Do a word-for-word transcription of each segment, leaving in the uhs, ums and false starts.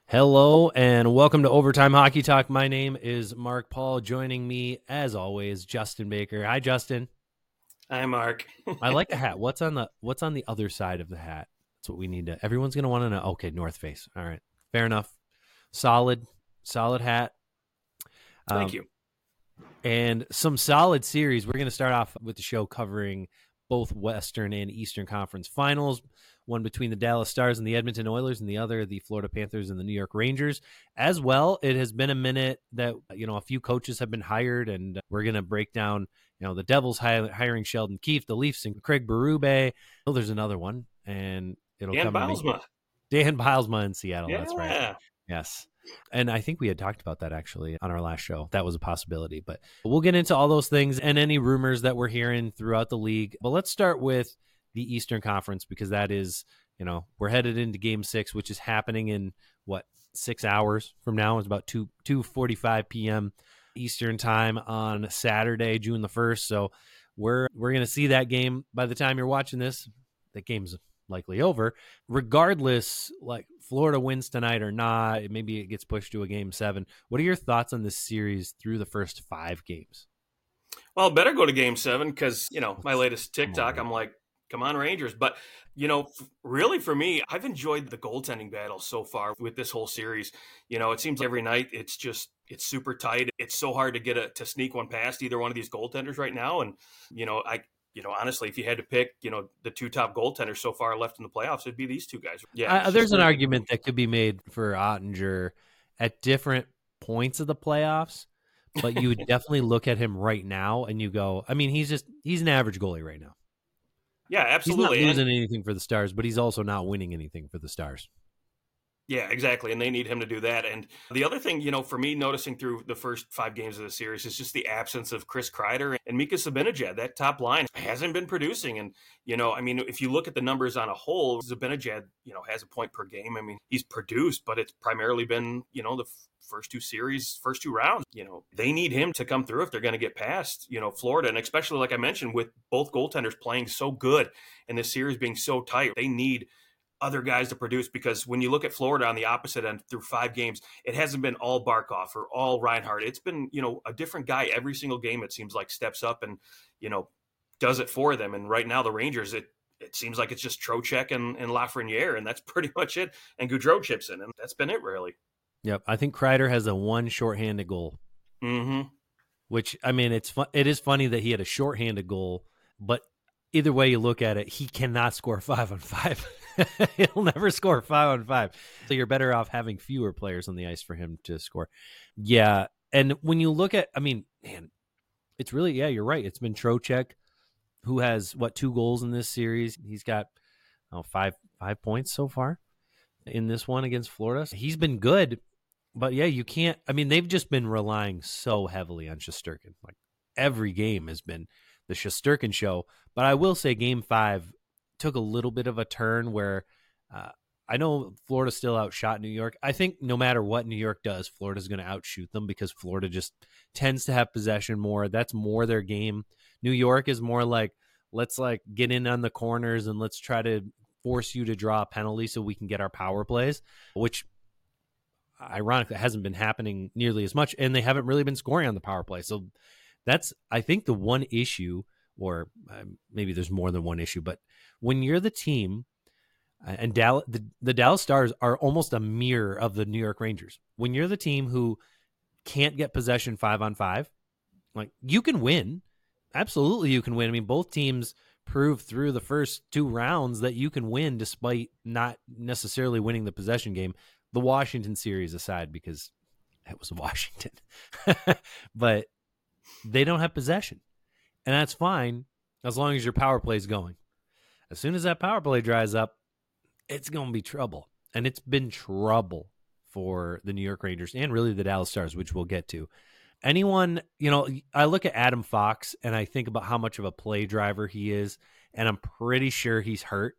Hello and welcome to Overtime Hockey Talk. My name is Mark Paul. Joining me, as always, Justin Baker. Hi, Justin. Hi, Mark. I like the hat. What's on the What's on the other side of the hat? That's what we need to. Everyone's going to want to know. Okay, North Face. All right, fair enough. Solid, solid hat. Thank um, you. And some solid series. We're going to start off with the show covering both Western and Eastern Conference Finals. One between the Dallas Stars and the Edmonton Oilers, and the other the Florida Panthers and the New York Rangers. As well, it has been a minute that, you know, a few coaches have been hired, and we're going to break down, you know, the Devils hiring Sheldon Keefe, the Leafs and Craig Berube. Oh, there's another one, and it'll Dan come to me. Bylsma. Dan Bylsma in Seattle. Yeah. That's right. Yes. And I think we had talked about that actually on our last show. That was a possibility, but we'll get into all those things and any rumors that we're hearing throughout the league. But let's start with the Eastern Conference, because that is, you know, we're headed into game six, which is happening in what, six hours from now. It's about two, two forty-five p.m. Eastern time on Saturday, June the first. So we're, we're going to see that game by the time you're watching this. That game's likely over. Regardless, like Florida wins tonight or not, maybe it gets pushed to a game seven. What are your thoughts on this series through the first five games? Well, better go to game seven because, you know, my latest TikTok, I'm like, come on, Rangers. But, you know, f- really for me, I've enjoyed the goaltending battle so far with this whole series. You know, it seems every night it's just, it's super tight. It's so hard to get a, to sneak one past either one of these goaltenders right now. And, you know, I, You know, honestly, if you had to pick, you know, the two top goaltenders so far left in the playoffs, it'd be these two guys. Yeah, Uh, there's an argument that could be made for Ottinger at different points of the playoffs, but you would definitely look at him right now and you go, I mean, he's just, he's an average goalie right now. Yeah, absolutely. He's not losing and, anything for the Stars, but he's also not winning anything for the Stars. Yeah, exactly. And they need him to do that. And the other thing, you know, for me noticing through the first five games of the series is just the absence of Chris Kreider and Mika Zibanejad. That top line hasn't been producing. And, you know, I mean, if you look at the numbers on a whole, Zibanejad, you know, has a point per game. I mean, he's produced, but it's primarily been, you know, the f- first two series, first two rounds. You know, they need him to come through if they're going to get past, you know, Florida. And especially, like I mentioned, with both goaltenders playing so good and the series being so tight, they need other guys to produce, because when you look at Florida on the opposite end through five games, it hasn't been all Barkov or all Reinhart. It's been, you know, a different guy every single game. It seems like steps up and, you know, does it for them. And right now the Rangers, it, it seems like it's just Trocheck and, and Lafreniere, and that's pretty much it. And Gaudreau chips in, and that's been it really. Yep. I think Kreider has a one shorthanded goal, mm-hmm. which, I mean, it's fun. It is funny that he had a shorthanded goal, but either way you look at it, he cannot score five on five. He'll never score five on five. So you're better off having fewer players on the ice for him to score. Yeah. And when you look at, I mean, man, it's really, yeah, you're right. It's been Trocheck, who has, what, two goals in this series. He's got oh, five five points so far in this one against Florida. He's been good, but yeah, you can't, I mean, they've just been relying so heavily on Shesterkin. Like every game has been the Shesterkin show. But I will say game five took a little bit of a turn where uh, I know Florida still outshot New York. I think no matter what New York does, Florida's going to outshoot them because Florida just tends to have possession more. That's more their game. New York is more like, let's like get in on the corners and let's try to force you to draw a penalty so we can get our power plays, which ironically hasn't been happening nearly as much. And they haven't really been scoring on the power play. So that's, I think, the one issue, or uh, maybe there's more than one issue, but when you're the team, uh, and Dallas, the, the Dallas Stars are almost a mirror of the New York Rangers. When you're the team who can't get possession five on five, like you can win. Absolutely, you can win. I mean, both teams proved through the first two rounds that you can win despite not necessarily winning the possession game. The Washington series aside, because it was Washington, but they don't have possession, and that's fine as long as your power play is going. As soon as that power play dries up, it's going to be trouble. And it's been trouble for the New York Rangers and really the Dallas Stars, which we'll get to. Anyone, you know, I look at Adam Fox and I think about how much of a play driver he is, and I'm pretty sure he's hurt.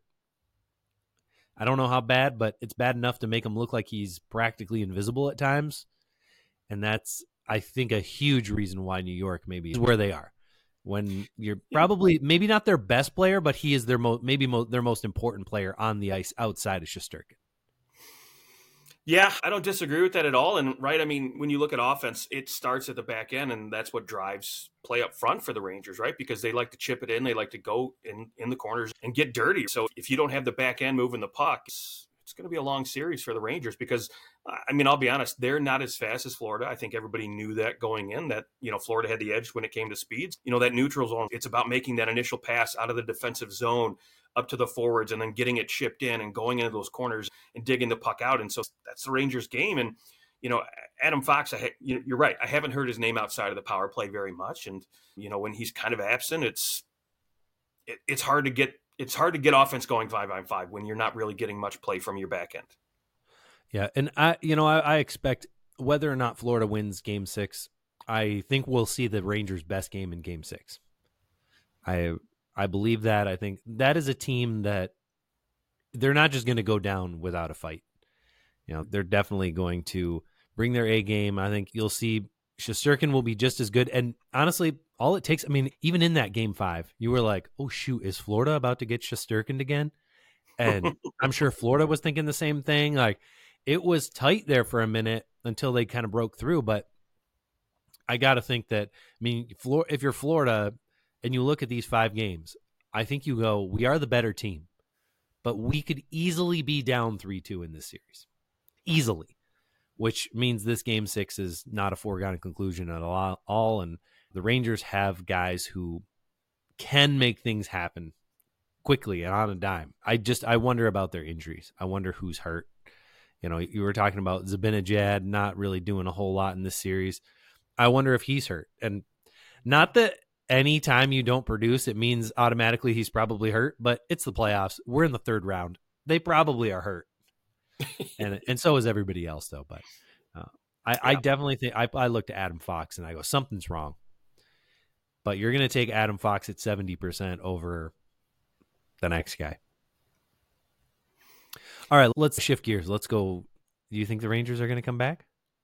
I don't know how bad, but it's bad enough to make him look like he's practically invisible at times. And that's, I think, a huge reason why New York maybe is where they are. When you're probably maybe not their best player, but he is their mo- maybe mo- their most important player on the ice outside of Shesterkin. Yeah, I don't disagree with that at all. And right, I mean, when you look at offense, it starts at the back end, and that's what drives play up front for the Rangers, right? Because they like to chip it in, they like to go in in the corners and get dirty. So if you don't have the back end moving the puck, it's, it's going to be a long series for the Rangers. Because uh, I mean, I'll be honest, they're not as fast as Florida. I think everybody knew that going in. That you know, Florida had the edge when it came to speeds. You know, that neutral zone. It's about making that initial pass out of the defensive zone up to the forwards and then getting it chipped in and going into those corners and digging the puck out. And so that's the Rangers game. And, you know, Adam Fox, I, you're right. I haven't heard his name outside of the power play very much. And, you know, when he's kind of absent, it's, it, it's hard to get, it's hard to get offense going five on five when you're not really getting much play from your back end. Yeah. And I, you know, I, I expect whether or not Florida wins game six, I think we'll see the Rangers' best game in game six. I, I believe that. I think that is a team that they're not just going to go down without a fight. You know, they're definitely going to bring their A game. I think you'll see Shesterkin will be just as good. And honestly, all it takes, I mean, even in that game five, you were like, oh, shoot, is Florida about to get Shesterkin again? And I'm sure Florida was thinking the same thing. Like, it was tight there for a minute until they kind of broke through. But I got to think that, I mean, if you're Florida, and you look at these five games, I think you go, we are the better team, but we could easily be down three two in this series. Easily. Which means this game six is not a foregone conclusion at all. And the Rangers have guys who can make things happen quickly and on a dime. I just, I wonder about their injuries. I wonder who's hurt. You know, you were talking about Zibanejad not really doing a whole lot in this series. I wonder if he's hurt. And not that anytime you don't produce, it means automatically he's probably hurt, but it's the playoffs. We're in the third round. They probably are hurt. and and so is everybody else, though. But uh, I, yeah. I definitely think I, I looked at Adam Fox and I go, something's wrong. But you're going to take Adam Fox at seventy percent over the next guy. All right, let's shift gears. Let's go. Do you think the Rangers are going to come back?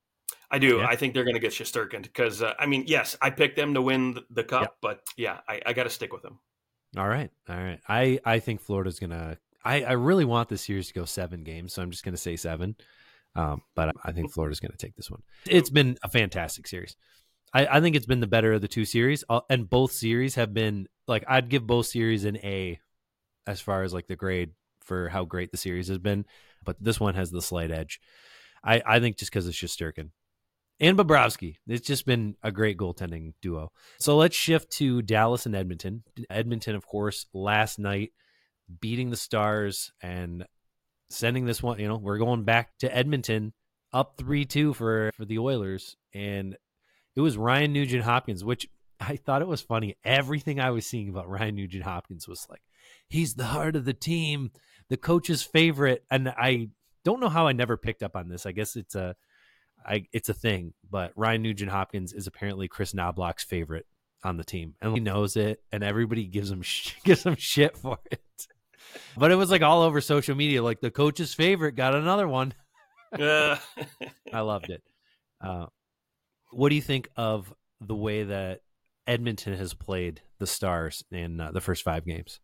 I do. Yeah. I think they're going to get Shesterkin because, uh, I mean, yes, I picked them to win the cup, yeah. but yeah, I, I got to stick with them. All right. All right. I, I think Florida's going to, I, I really want this series to go seven games, so I'm just going to say seven. Um, but I think Florida's going to take this one. It's been a fantastic series. I, I think it's been the better of the two series, and both series have been, like, I'd give both series an A as far as, like, the grade for how great the series has been, but this one has the slight edge. I, I think just because it's Shesterkin. And Bobrovsky. It's just been a great goaltending duo. So let's shift to Dallas and Edmonton. Edmonton, of course, last night beating the Stars and sending this one, you know, we're going back to Edmonton up three two for, for the Oilers. And it was Ryan Nugent-Hopkins, which I thought it was funny. Everything I was seeing about Ryan Nugent-Hopkins was like, he's the heart of the team, the coach's favorite. And I don't know how I never picked up on this. I guess it's a, I, it's a thing, but Ryan Nugent-Hopkins is apparently Chris Knobloch's favorite on the team, and he knows it, and everybody gives him sh- gives him shit for it. But it was like all over social media, like the coach's favorite got another one. uh. I loved it. Uh, what do you think of the way that Edmonton has played the Stars in uh, the first five games?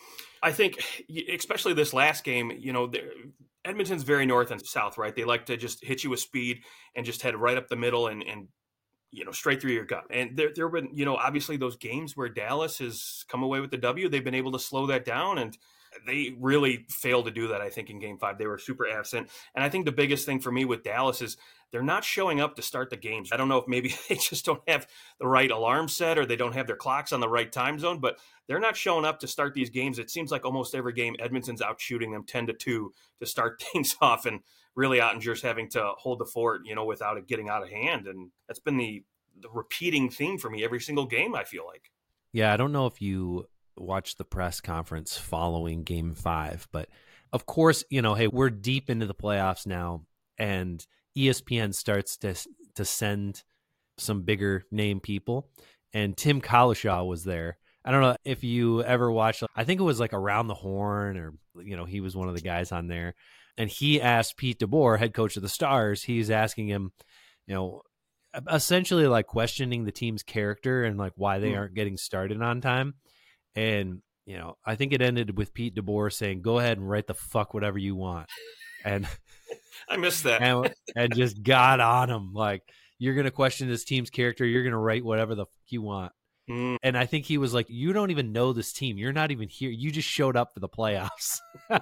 I think, especially this last game, you know, Edmonton's very north and south, right? They like to just hit you with speed and just head right up the middle and, and you know, straight through your gut. And there there have been, you know, obviously those games where Dallas has come away with the W, they've been able to slow that down, and they really failed to do that, I think, in game five. They were super absent. And I think the biggest thing for me with Dallas is they're not showing up to start the games. I don't know if maybe they just don't have the right alarm set or they don't have their clocks on the right time zone, but they're not showing up to start these games. It seems like almost every game, Edmonton's out shooting them ten to two to start things off, and really Ottinger's having to hold the fort, you know, without it getting out of hand. And that's been the, the repeating theme for me every single game, I feel like. Yeah, I don't know if you watched the press conference following game five, but of course, you know, hey, we're deep into the playoffs now, and E S P N starts to to send some bigger name people, and Tim Kalashaw was there. I don't know if you ever watched, I think it was like Around the Horn, or, you know, he was one of the guys on there, and he asked Pete DeBoer, head coach of the Stars, he's asking him, you know, essentially like questioning the team's character and like why they aren't getting started on time. And, you know, I think it ended with Pete DeBoer saying, go ahead and write the fuck whatever you want. And I missed that. and, and just got on him. Like, you're going to question this team's character. You're going to write whatever the fuck you want. Mm. And I think he was like, you don't even know this team. You're not even here. You just showed up for the playoffs,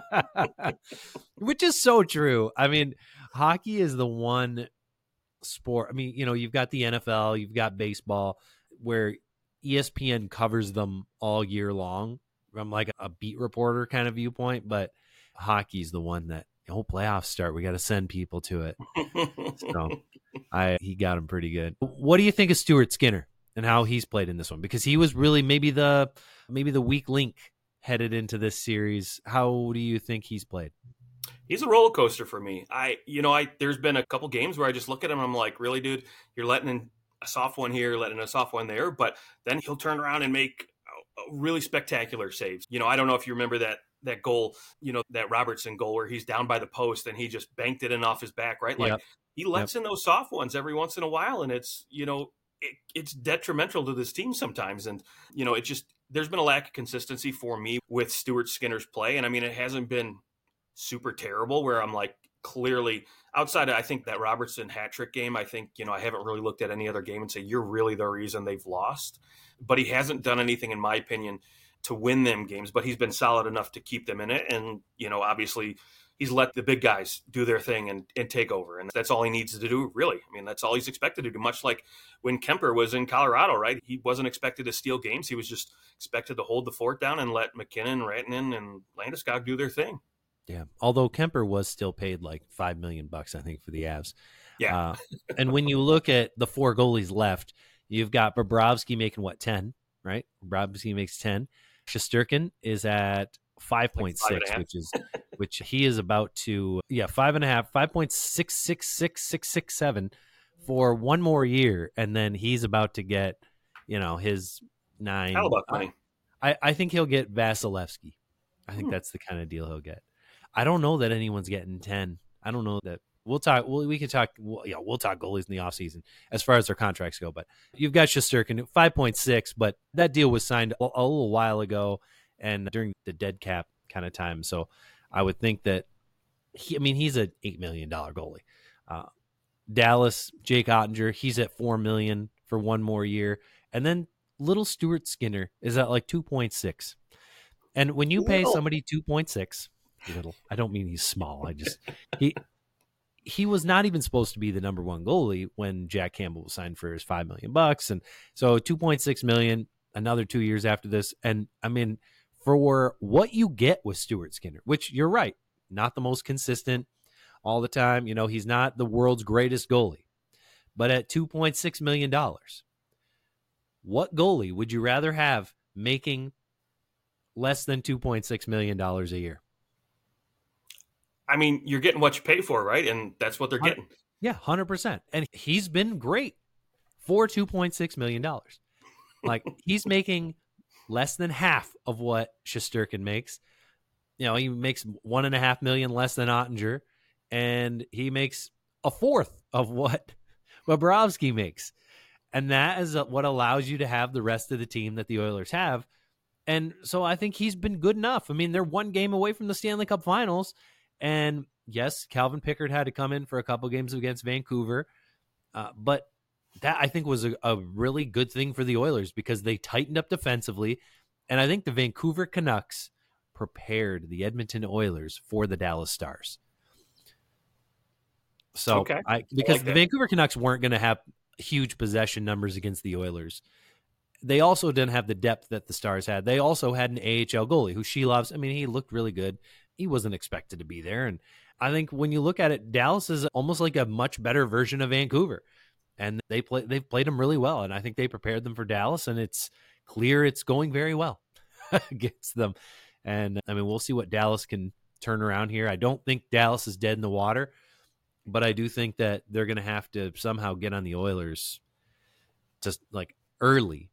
which is so true. I mean, hockey is the one sport. I mean, you know, you've got the N F L, you've got baseball, where E S P N covers them all year long from like a beat reporter kind of viewpoint. But hockey's the one that, oh, playoffs start, we got to send people to it. So I he got him pretty good. What do you think of Stuart Skinner and how he's played in this one? Because he was really maybe the maybe the weak link headed into this series. How do you think he's played? He's a roller coaster for me. I, you know, I there's been a couple games where I just look at him and I'm like, really, dude, you're letting in a soft one here, letting a soft one there, but then he'll turn around and make really spectacular saves. You know, I don't know if you remember that that goal, you know, that Robertson goal where he's down by the post and he just banked it in off his back, right? Like, yep. He lets yep. in those soft ones every once in a while, and it's, you know, it, it's detrimental to this team sometimes. And, you know, it just, there's been a lack of consistency for me with Stuart Skinner's play. And I mean, it hasn't been super terrible where I'm like, clearly outside of, I think that Robertson hat trick game, I think, you know, I haven't really looked at any other game and say, you're really the reason they've lost. But he hasn't done anything, in my opinion, to win them games, but he's been solid enough to keep them in it. And, you know, obviously he's let the big guys do their thing and, and take over. And that's all he needs to do, really. I mean, that's all he's expected to do, much like when Kemper was in Colorado, right? He wasn't expected to steal games. He was just expected to hold the fort down and let McKinnon, Rantanen, and Landeskog do their thing. Yeah. Although Kemper was still paid like five million bucks, I think, for the Avs. Yeah. Uh, and when you look at the four goalies left, you've got Bobrovsky making what, ten, right? Bobrovsky makes ten. Shesterkin is at five point six, like which is which he is about to yeah five and a half, five point six six six six six seven for one more year, and then he's about to get, you know, his nine. How about money? I I think he'll get Vasilevsky. I think hmm. that's the kind of deal he'll get. I don't know that anyone's getting ten. I don't know that. We'll talk. We'll, we can talk. We'll, yeah, we'll talk goalies in the offseason as far as their contracts go. But you've got Shesterkin at five point six, but that deal was signed a, a little while ago and during the dead cap kind of time. So I would think that he. I mean, he's an eight million dollar goalie. Uh, Dallas, Jake Ottinger, he's at four million for one more year, and then little Stuart Skinner is at like two point six. And when you pay somebody two point six, little, I don't mean he's small. I just he. He was not even supposed to be the number one goalie when Jack Campbell was signed for his five million bucks. And so two point six million, another two years after this. And I mean, for what you get with Stuart Skinner, which you're right, not the most consistent all the time. You know, he's not the world's greatest goalie, but at two point six million dollars, what goalie would you rather have making less than two point six million dollars a year? I mean, you're getting what you pay for, right? And that's what they're getting. Yeah, one hundred percent. And he's been great for two point six million dollars. Like, he's making less than half of what Shesterkin makes. You know, he makes one and a half million less than Ottinger, and he makes a fourth of what Bobrovsky makes. And that is what allows you to have the rest of the team that the Oilers have. And so I think he's been good enough. I mean, they're one game away from the Stanley Cup Finals. And yes, Calvin Pickard had to come in for a couple games against Vancouver. Uh, but that, I think, was a, a really good thing for the Oilers because they tightened up defensively. And I think the Vancouver Canucks prepared the Edmonton Oilers for the Dallas Stars. So okay. I because I like the Vancouver Canucks weren't going to have huge possession numbers against the Oilers. They also didn't have the depth that the Stars had. They also had an A H L goalie who she loves. I mean, he looked really good. He wasn't expected to be there. And I think when you look at it, Dallas is almost like a much better version of Vancouver. And they play, they've played them really well. And I think they prepared them for Dallas. And it's clear it's going very well against them. And I mean, we'll see what Dallas can turn around here. I don't think Dallas is dead in the water. But I do think that they're going to have to somehow get on the Oilers just like early.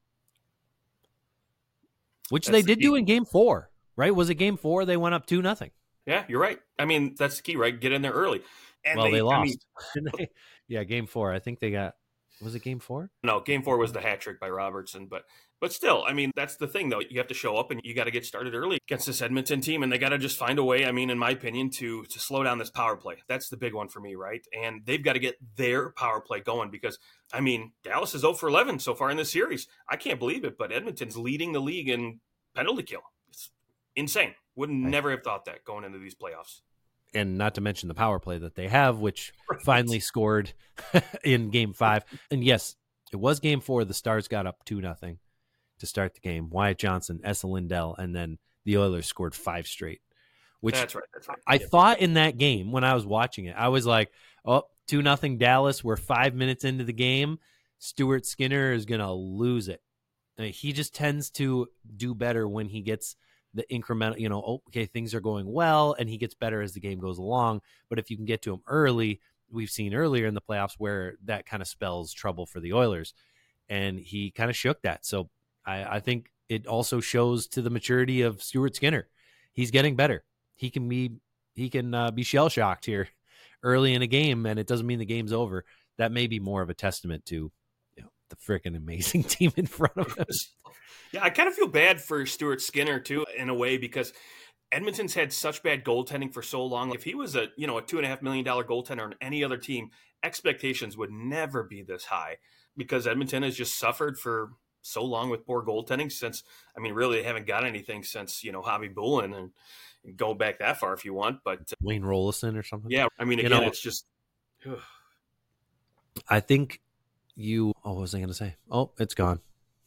Which That's they did the do in game four. Right? Was it game four? They went up two nothing. Yeah, you're right. I mean, that's the key, right? Get in there early. And well, they, they lost. I mean, yeah, game four. I think they got Was it game four? No, game four was the hat trick by Robertson, but but still, I mean, that's the thing though. You have to show up and you got to get started early against this Edmonton team, and they got to just find a way. I mean, in my opinion, to to slow down this power play. That's the big one for me, right? And they've got to get their power play going because I mean, Dallas is zero for eleven so far in this series. I can't believe it, but Edmonton's leading the league in penalty kill. It's insane. Would never have thought that going into these playoffs. And not to mention the power play that they have, which Right. finally scored in game five. And yes, it was game four. The Stars got up two nothing to start the game. Wyatt Johnson, Esa Lindell, and then the Oilers scored five straight. Which That's right. That's right. I Yeah. thought in that game when I was watching it, I was like, oh, two nothing Dallas. We're five minutes into the game. Stuart Skinner is going to lose it. I mean, he just tends to do better when he gets the incremental, you know, oh, okay, things are going well, and he gets better as the game goes along. But if you can get to him early, we've seen earlier in the playoffs where that kind of spells trouble for the Oilers. And he kind of shook that. So I, I think it also shows to the maturity of Stuart Skinner. He's getting better. He can be he can uh, be shell shocked here early in a game, and it doesn't mean the game's over. That may be more of a testament to, you know, the freaking amazing team in front of him. Yeah, I kind of feel bad for Stuart Skinner too, in a way, because Edmonton's had such bad goaltending for so long. If he was a you know a two and a half million dollar goaltender on any other team, expectations would never be this high because Edmonton has just suffered for so long with poor goaltending since. I mean, really, they haven't got anything since you know Hobby Bullen and, and go back that far if you want. But uh, Wayne Rollison or something. yeah, I mean, You again, know- it's just. I think you. Oh, what was I going to say? Oh, it's gone.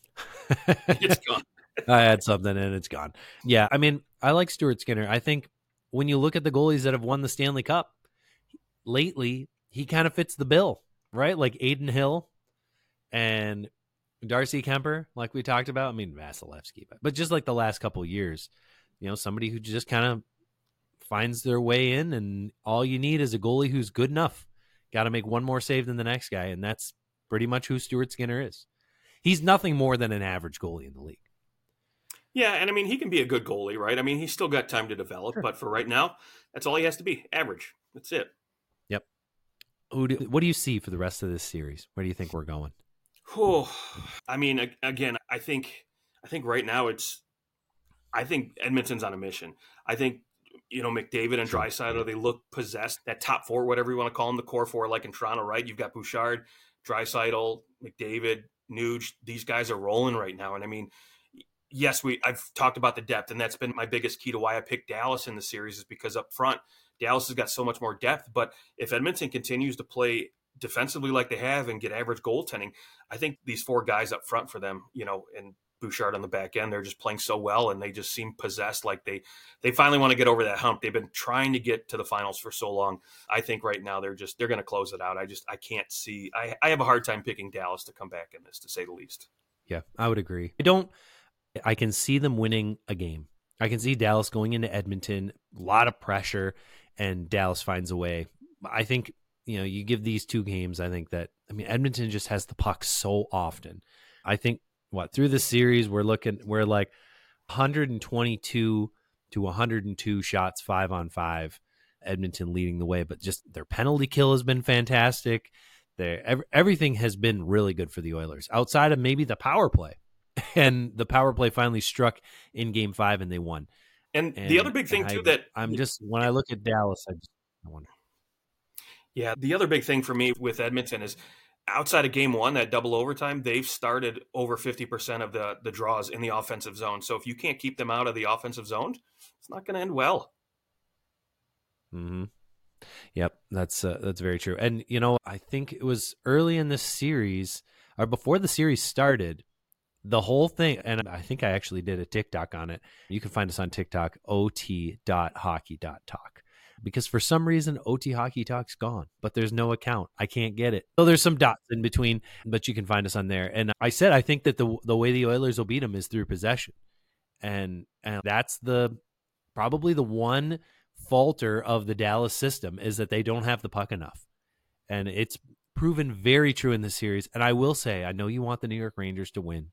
It's gone. I had something and it's gone. Yeah, I mean, I like Stuart Skinner. I think when you look at the goalies that have won the Stanley Cup lately, he kind of fits the bill, right? Like Aiden Hill and Darcy Kemper, like we talked about. I mean, Vasilevsky, but, but just like the last couple of years, you know, somebody who just kind of finds their way in, and all you need is a goalie who's good enough. Got to make one more save than the next guy, and that's pretty much who Stuart Skinner is. He's nothing more than an average goalie in the league. Yeah, and I mean, he can be a good goalie, right? I mean, he's still got time to develop, Sure. but for right now, that's all he has to be, average. That's it. Yep. Who do, what do you see for the rest of this series? Where do you think we're going? Whew. I mean, a- again, I think, I think right now it's, I think Edmonton's on a mission. I think, you know, McDavid and Sure. Draisaitl, they look possessed. That top four, whatever you want to call them, the core four, like in Toronto, right? You've got Bouchard, Draisaitl, McDavid, Nuge. These guys are rolling right now, and I mean. Yes, we. I've talked about the depth, and that's been my biggest key to why I picked Dallas in the series is because up front, Dallas has got so much more depth. But if Edmonton continues to play defensively like they have and get average goaltending, I think these four guys up front for them, you know, and Bouchard on the back end, they're just playing so well, and they just seem possessed. Like they, they finally want to get over that hump. They've been trying to get to the finals for so long. I think right now they're just they're going to close it out. I just I can't see. I I have a hard time picking Dallas to come back in this, to say the least. Yeah, I would agree. I don't. I can see them winning a game. I can see Dallas going into Edmonton, a lot of pressure, and Dallas finds a way. I think, you know, you give these two games, I think that, I mean, Edmonton just has the puck so often. I think, what, through the series, we're looking, we're like one twenty-two to one hundred two shots, five on five, Edmonton leading the way, but just their penalty kill has been fantastic. Their, every, everything has been really good for the Oilers, outside of maybe the power play. And the power play finally struck in game five and they won. And, And the other big thing I, too that I'm just, when I look at Dallas, I just I wonder. Yeah, the other big thing for me with Edmonton is outside of game one, that double overtime, they've started over fifty percent of the, the draws in the offensive zone. So if you can't keep them out of the offensive zone, it's not going to end well. Mm-hmm. Yep, that's uh, that's very true. And, you know, I think it was early in this series, or before the series started, the whole thing, and I think I actually did a TikTok on it. You can find us on TikTok, o t dot hockey dot talk. Because for some reason, O T Hockey Talk's gone, but there's no account. I can't get it. So there's some dots in between, but you can find us on there. And I said, I think that the the way the Oilers will beat them is through possession. And and that's the probably the one falter of the Dallas system is that they don't have the puck enough. And it's proven very true in this series. And I will say, I know you want the New York Rangers to win.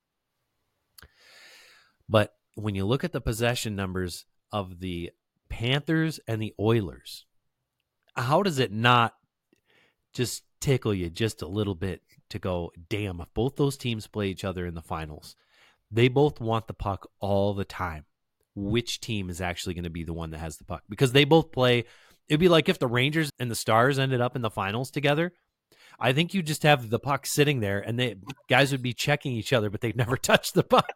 But when you look at the possession numbers of the Panthers and the Oilers, how does it not just tickle you just a little bit to go, damn, if both those teams play each other in the finals, they both want the puck all the time. Which team is actually going to be the one that has the puck? Because they both play. It'd be like if the Rangers and the Stars ended up in the finals together. I think you just have the puck sitting there and they guys would be checking each other, but they'd never touch the puck.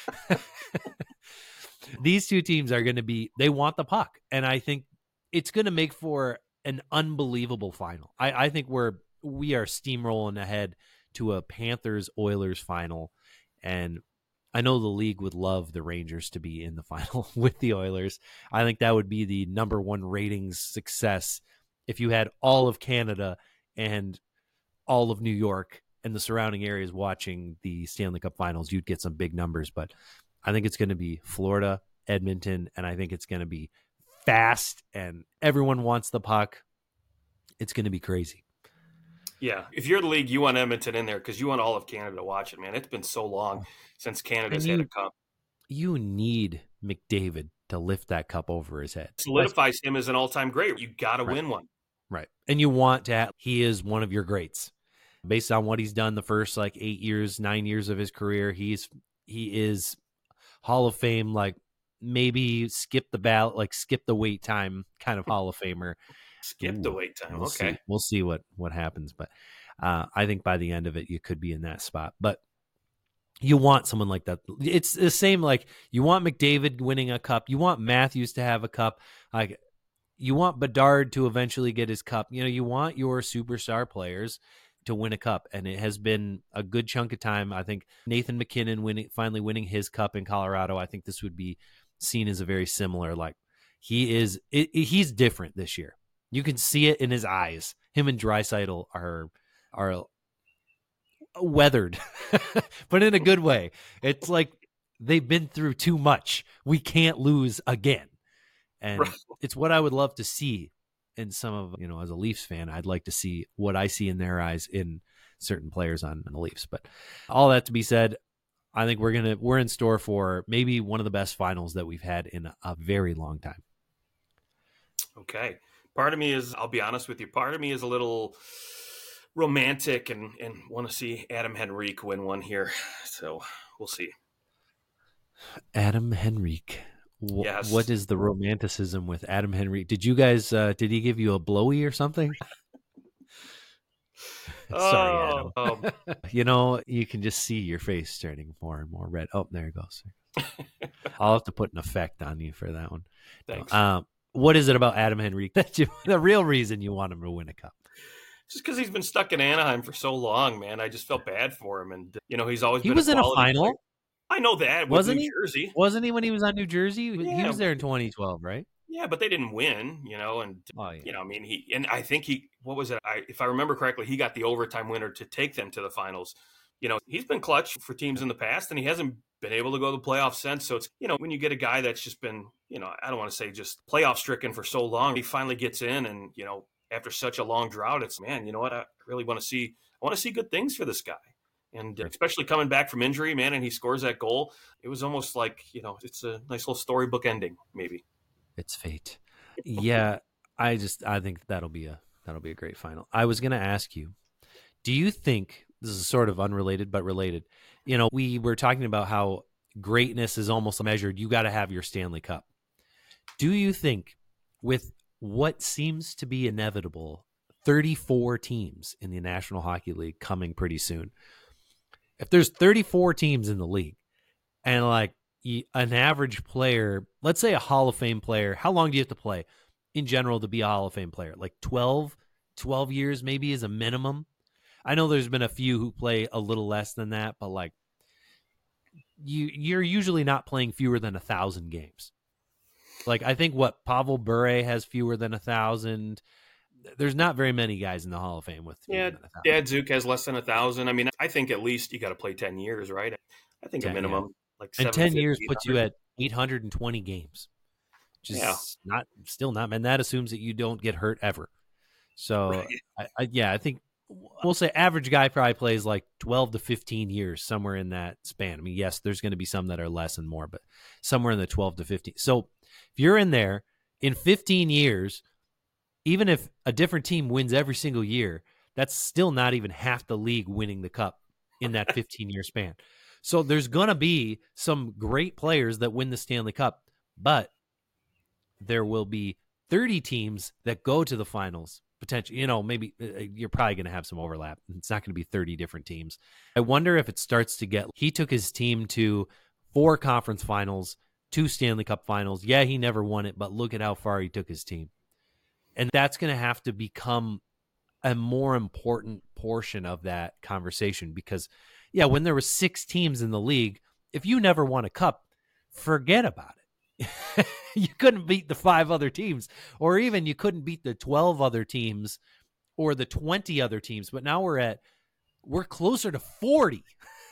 These two teams are going to be, they want the puck. And I think it's going to make for an unbelievable final. I, I think we're, we are steamrolling ahead to a Panthers Oilers final. And I know the league would love the Rangers to be in the final with the Oilers. I think that would be the number one ratings success if you had all of Canada and all of New York and the surrounding areas watching the Stanley Cup Finals. You'd get some big numbers, but I think it's going to be Florida, Edmonton, and I think it's going to be fast and everyone wants the puck. It's going to be crazy. Yeah, if you're the league, you want Edmonton in there because you want all of Canada to watch it, man. It's been so long since Canada's you, had a cup. You need McDavid to lift that cup over his head. Solidifies him as an all-time great. You got to right. win one. Right. And you want to have, he is one of your greats. Based on what he's done the first like eight years, nine years of his career, he's he is Hall of Fame, like maybe skip the ballot, like skip the wait time kind of Hall of Famer. Skip Ooh, the wait time. We'll okay. See. We'll see what, what happens. But uh, I think by the end of it, you could be in that spot. But you want someone like that. It's the same, like you want McDavid winning a cup. You want Matthews to have a cup. Like you want Bedard to eventually get his cup. You know, you want your superstar players to win a cup. And it has been a good chunk of time. I think Nathan McKinnon winning, finally winning his cup in Colorado. I think this would be seen as a very similar, like he is, it, it, he's different this year. You can see it in his eyes. Him and Draisaitl are are weathered, but in a good way. It's like they've been through too much. We can't lose again. And right. It's what I would love to see in some of, you know, as a Leafs fan, I'd like to see what I see in their eyes in certain players on, on the Leafs. But all that to be said, I think we're going to, we're in store for maybe one of the best finals that we've had in a, a very long time. Okay. Part of me is, I'll be honest with you, part of me is a little romantic and, and want to see Adam Henrique win one here. So we'll see. Adam Henrique. W- yes. What is the romanticism with Adam Henrique? Did you guys, uh, did he give you a blowy or something? Sorry, Adam. Oh, um, you know, you can just see your face turning more and more red. Oh, there it goes. I'll have to put an effect on you for that one. Thanks. Um, what is it about Adam Henrique that you, the real reason you want him to win a cup? Just because he's been stuck in Anaheim for so long, man. I just felt bad for him. And, you know, he's always he been was a in a final. Player. I know that. Wasn't New he? Jersey. Wasn't he when he was on New Jersey? Yeah. He was there in twenty twelve, right? Yeah, but they didn't win, you know, and, oh, yeah. you know, I mean, he, and I think he, what was it? I, if I remember correctly, he got the overtime winner to take them to the finals. You know, he's been clutch for teams in the past and he hasn't been able to go to the playoffs since. So it's, you know, when you get a guy that's just been, you know, I don't want to say just playoff stricken for so long, he finally gets in and, you know, after such a long drought, it's, man, you know what? I really want to see, I want to see good things for this guy. And especially coming back from injury, man, and he scores that goal. It was almost like, you know, it's a nice little storybook ending, maybe. It's fate. Yeah, I just I think that'll be a that'll be a great final. I was going to ask you, do you think, this is sort of unrelated but related, you know, we were talking about how greatness is almost measured, you got to have your Stanley Cup. Do you think with what seems to be inevitable, thirty-four teams in the National Hockey League coming pretty soon, if there's thirty-four teams in the league and like an average player, let's say a Hall of Fame player, how long do you have to play in general to be a Hall of Fame player? Like twelve, twelve years maybe is a minimum. I know there's been a few who play a little less than that, but like you, you're usually not playing fewer than a thousand games. Like I think what Pavel Bure has fewer than a thousand. There's not very many guys in the Hall of Fame with yeah. Datsuk has less than a thousand. I mean, I think at least you got to play ten years, right? I think ten, a minimum. Yeah. Like and ten years puts you at eight hundred twenty games, which is yeah. not still not, and that assumes that you don't get hurt ever. So, right. I, I, yeah, I think we'll say average guy probably plays like twelve to fifteen years, somewhere in that span. I mean, yes, there's going to be some that are less and more, but somewhere in the twelve to fifteen. So, if you're in there in fifteen years, even if a different team wins every single year, That's still not even half the league winning the cup in that fifteen-year span. So there's going to be some great players that win the Stanley Cup, but there will be thirty teams that go to the finals. Potentially, you know, maybe uh, you're probably going to have some overlap. It's not going to be thirty different teams. I wonder if it starts to get, he took his team to four conference finals, two Stanley Cup finals. Yeah, he never won it, but look at how far he took his team. And that's going to have to become a more important portion of that conversation because, yeah, when there were six teams in the league, if you never won a cup, forget about it. You couldn't beat the five other teams, or even you couldn't beat the twelve other teams or the twenty other teams. But now we're at, we're closer to forty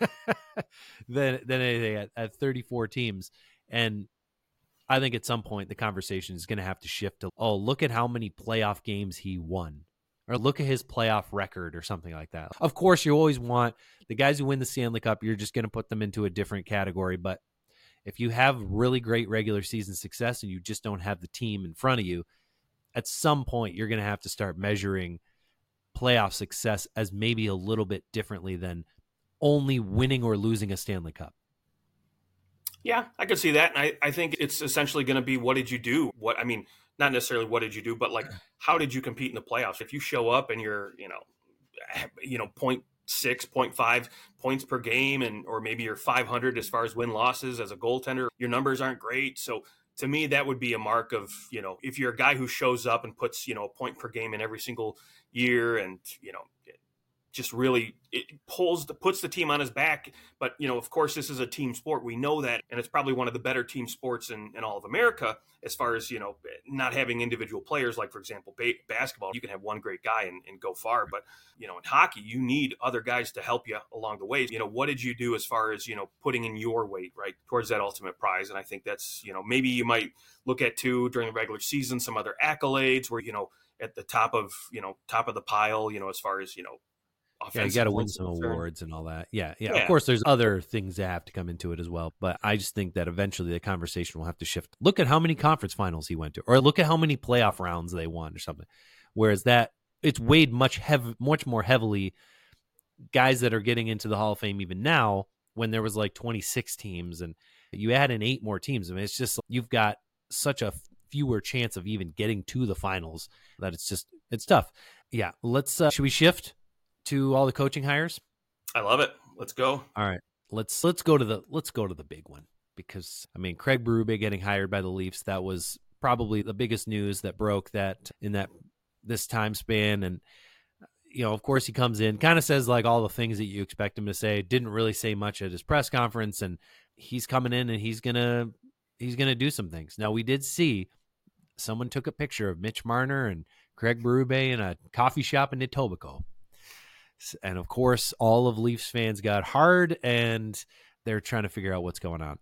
than, than anything at, at thirty-four teams. And I think at some point the conversation is going to have to shift to, oh, look at how many playoff games he won, or look at his playoff record or something like that. Of course, you always want the guys who win the Stanley Cup, you're just going to put them into a different category. But if you have really great regular season success and you just don't have the team in front of you, at some point you're going to have to start measuring playoff success as maybe a little bit differently than only winning or losing a Stanley Cup. Yeah, I could see that. And I, I think it's essentially going to be, what did you do? What, I mean, not necessarily what did you do, but like, how did you compete in the playoffs? If you show up and you're, you know, you know, point six, point five points per game, and or maybe you're five hundred as far as win losses as a goaltender, your numbers aren't great. So to me, that would be a mark of, you know, if you're a guy who shows up and puts, you know, a point per game in every single year, and, you know, just really it pulls the puts the team on his back. But, you know, of course, this is a team sport. We know that. And it's probably one of the better team sports in, in all of America, as far as, you know, not having individual players. Like, for example, ba- basketball, you can have one great guy and, and go far. But, you know, in hockey, you need other guys to help you along the way. You know, what did you do as far as, you know, putting in your weight, right, towards that ultimate prize? And I think that's, you know, maybe you might look at, too, during the regular season, some other accolades where, you know, at the top of, you know, top of the pile, you know, as far as, you know, yeah, you got to win some awards and all that. Yeah, yeah, yeah. Of course, there's other things that have to come into it as well. But I just think that eventually the conversation will have to shift. Look at how many conference finals he went to, or look at how many playoff rounds they won or something. Whereas that, it's weighed much heavy, much more heavily. Guys that are getting into the Hall of Fame even now, when there was like twenty-six teams and you add in eight more teams. I mean, it's just, you've got such a fewer chance of even getting to the finals that it's just, it's tough. Yeah, let's, uh, should we shift to all the coaching hires? I love it. Let's go. All right. Let's let's go to the let's go to the big one, because I mean, Craig Berube getting hired by the Leafs, that was probably the biggest news that broke that in that this time span. And you know, of course, he comes in, kind of says like all the things that you expect him to say, didn't really say much at his press conference, and he's coming in and he's gonna he's gonna do some things. Now, we did see someone took a picture of Mitch Marner and Craig Berube in a coffee shop in Etobicoke. And of course, all of Leafs fans got hard, and they're trying to figure out what's going on.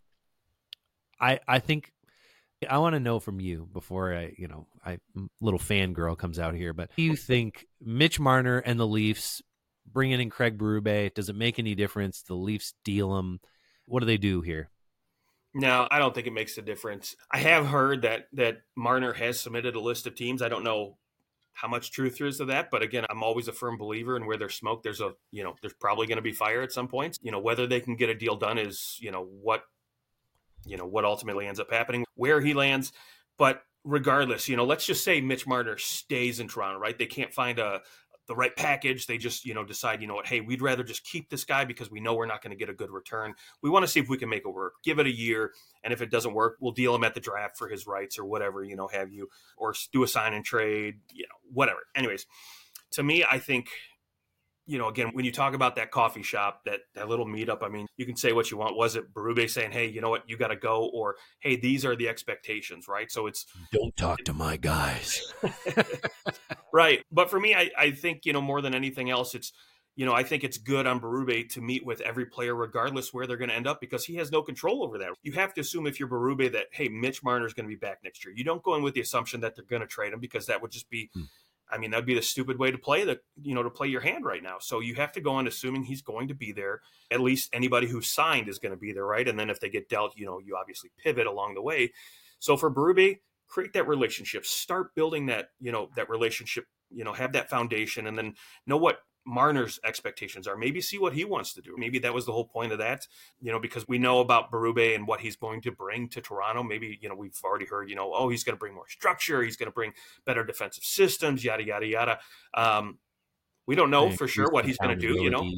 I I think I want to know from you before I, you know, I little fangirl comes out here. But do you think Mitch Marner and the Leafs bringing in Craig Berube, does it make any difference? The Leafs deal him. What do they do here? No, I don't think it makes a difference. I have heard that that Marner has submitted a list of teams. I don't know how much truth there is to that. But again, I'm always a firm believer in where there's smoke, there's a, you know, there's probably going to be fire at some points. You know, whether they can get a deal done is, you know, what, you know, what ultimately ends up happening, where he lands. But regardless, you know, let's just say Mitch Marner stays in Toronto, right? They can't find a, the right package. They just, you know, decide, you know what, hey, we'd rather just keep this guy because we know we're not going to get a good return. We want to see if we can make it work. Give it a year. And if it doesn't work, we'll deal him at the draft for his rights or whatever, you know, have you, or do a sign and trade, you know, whatever. Anyways, to me, I think, you know, again, when you talk about that coffee shop, that, that little meetup, I mean, you can say what you want. Was it Berube saying, hey, you know what, you got to go, or, hey, these are the expectations, right? So it's, don't talk to my guys. Right. But for me, I, I think, you know, more than anything else, it's, you know, I think it's good on Berube to meet with every player, regardless where they're going to end up, because he has no control over that. You have to assume if you're Berube that, hey, Mitch Marner is going to be back next year. You don't go in with the assumption that they're going to trade him, because that would just be, hmm. I mean, that'd be the stupid way to play the, you know, to play your hand right now. So you have to go on assuming he's going to be there. At least anybody who's signed is going to be there, right? And then if they get dealt, you know, you obviously pivot along the way. So for Berube, create that relationship, start building that, you know, that relationship you know, have that foundation and then know what Marner's expectations are. Maybe see what he wants to do. Maybe that was the whole point of that, you know, because we know about Berube and what he's going to bring to Toronto. Maybe, you know, we've already heard, you know, oh, he's going to bring more structure. He's going to bring better defensive systems, yada, yada, yada. Um, we don't know for sure what he's going to do, you know.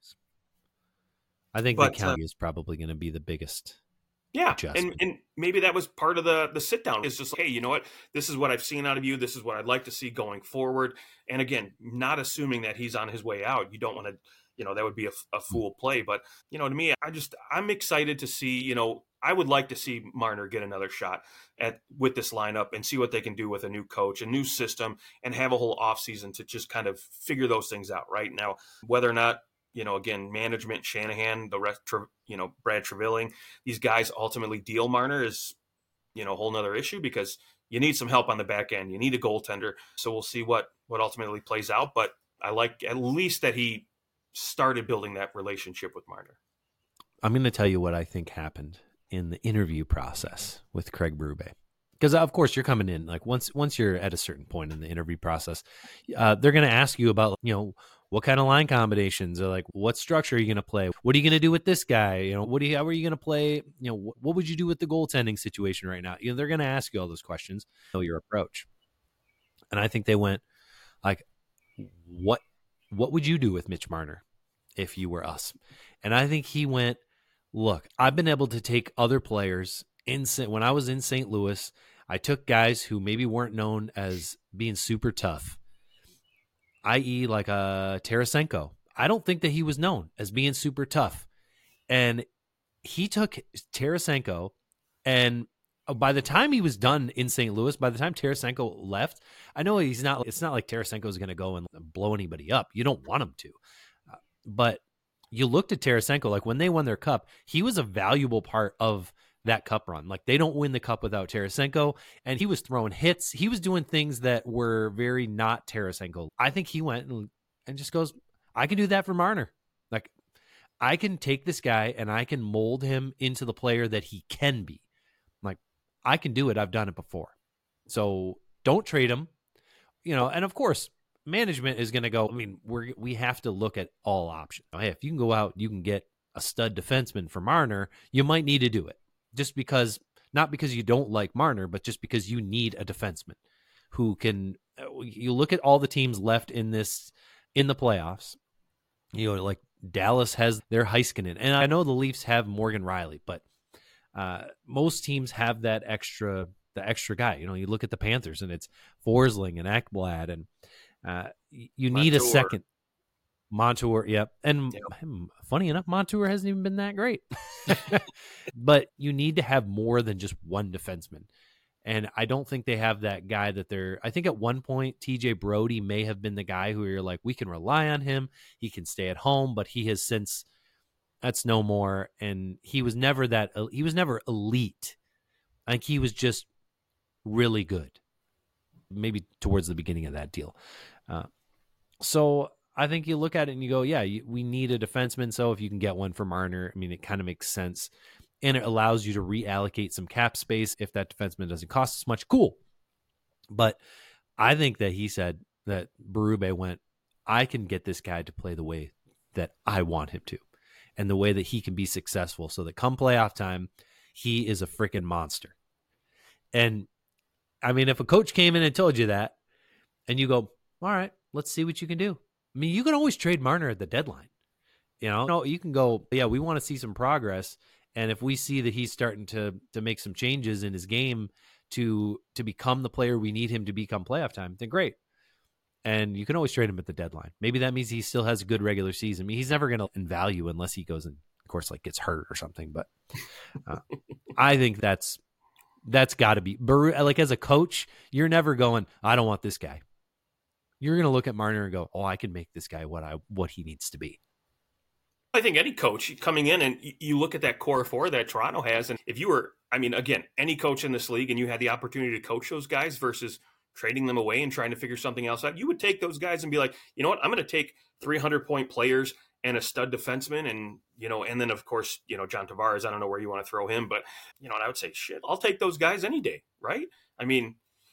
I think but, the county uh, is probably going to be the biggest. Yeah, adjustment. and and maybe that was part of the the sit down. It's just like, hey, you know what? This is what I've seen out of you. This is what I'd like to see going forward. And again, not assuming that he's on his way out. You don't want to, you know, that would be a, a fool play. But you know, to me, I just I'm excited to see. You know, I would like to see Marner get another shot at with this lineup and see what they can do with a new coach, a new system, and have a whole offseason to just kind of figure those things out. Right now, whether or not, you know, again, management, Shanahan, the rest, you know, Brad Trevilling, these guys ultimately deal Marner is, you know, a whole nother issue because you need some help on the back end. You need a goaltender. So we'll see what, what ultimately plays out. But I like at least that he started building that relationship with Marner. I'm going to tell you what I think happened in the interview process with Craig Berube. Because, of course, you're coming in, like, once once you're at a certain point in the interview process, uh, they're going to ask you about, you know, what kind of line combinations, or like, what structure are you going to play? What are you going to do with this guy? You know, what do you, how are you going to play? You know, what, what would you do with the goaltending situation right now? You know, they're going to ask you all those questions, know your approach. And I think they went, like, what, what would you do with Mitch Marner if you were us? And I think he went, look, I've been able to take other players in, when I was in Saint Louis, I took guys who maybe weren't known as being super tough, that is like a Tarasenko. I don't think that he was known as being super tough. And he took Tarasenko, and by the time he was done in Saint Louis, by the time Tarasenko left, I know he's not, it's not like Tarasenko is going to go and blow anybody up. You don't want him to. Uh, but you looked at Tarasenko, like when they won their cup, he was a valuable part of that cup run. Like, they don't win the cup without Tarasenko, and he was throwing hits. He was doing things that were very not Tarasenko. I think he went and, and just goes, I can do that for Marner. Like, I can take this guy and I can mold him into the player that he can be. Like, I can do it. I've done it before. So don't trade him, you know, and of course, management is going to go, I mean, we're, we have to look at all options. Hey, if you can go out, you can get a stud defenseman for Marner, you might need to do it. Just because, not because you don't like Marner, but just because you need a defenseman who can, you look at all the teams left in this, in the playoffs, you know, like Dallas has their Heiskanen. And I know the Leafs have Morgan Rielly, but uh, most teams have that extra, the extra guy. You know, you look at the Panthers and it's Forsling and Ekblad, and uh, you need Montour. a second. Montour, yep. And yep. funny enough, Montour hasn't even been that great. But you need to have more than just one defenseman. And I don't think they have that guy that they're, I think at one point, T J Brody may have been the guy who you're like, we can rely on him. He can stay at home, but he has since, that's no more. And he was never that, he was never elite. I think he was just really good, maybe towards the beginning of that deal. Uh, so I think you look at it and you go, yeah, you, we need a defenseman. So if you can get one for Marner, I mean, it kind of makes sense. And it allows you to reallocate some cap space if that defenseman doesn't cost as much. Cool. But I think that he said that Berube went, I can get this guy to play the way that I want him to, and the way that he can be successful, so that come playoff time, he is a freaking monster. And I mean, if a coach came in and told you that, and you go, all right, let's see what you can do. I mean, you can always trade Marner at the deadline. You know, no, you can go, yeah, we want to see some progress. And if we see that he's starting to to make some changes in his game to to become the player we need him to become playoff time, then great. And you can always trade him at the deadline. Maybe that means he still has a good regular season. I mean, he's never going to in value unless he goes and, of course, like gets hurt or something. But uh, I think that's that's got to be, like, as a coach, you're never going, I don't want this guy. You're going to look at Marner and go, oh, I can make this guy what I what he needs to be. I think any coach coming in, and you look at that core four that Toronto has, and if you were, I mean, again, any coach in this league, and you had the opportunity to coach those guys versus trading them away and trying to figure something else out, you would take those guys and be like, you know what, I'm going to take three hundred point players and a stud defenseman, and, you know, and then of course, you know, John Tavares, I don't know where you want to throw him, but, you know, and I would say, shit, I'll take those guys any day, right? I mean,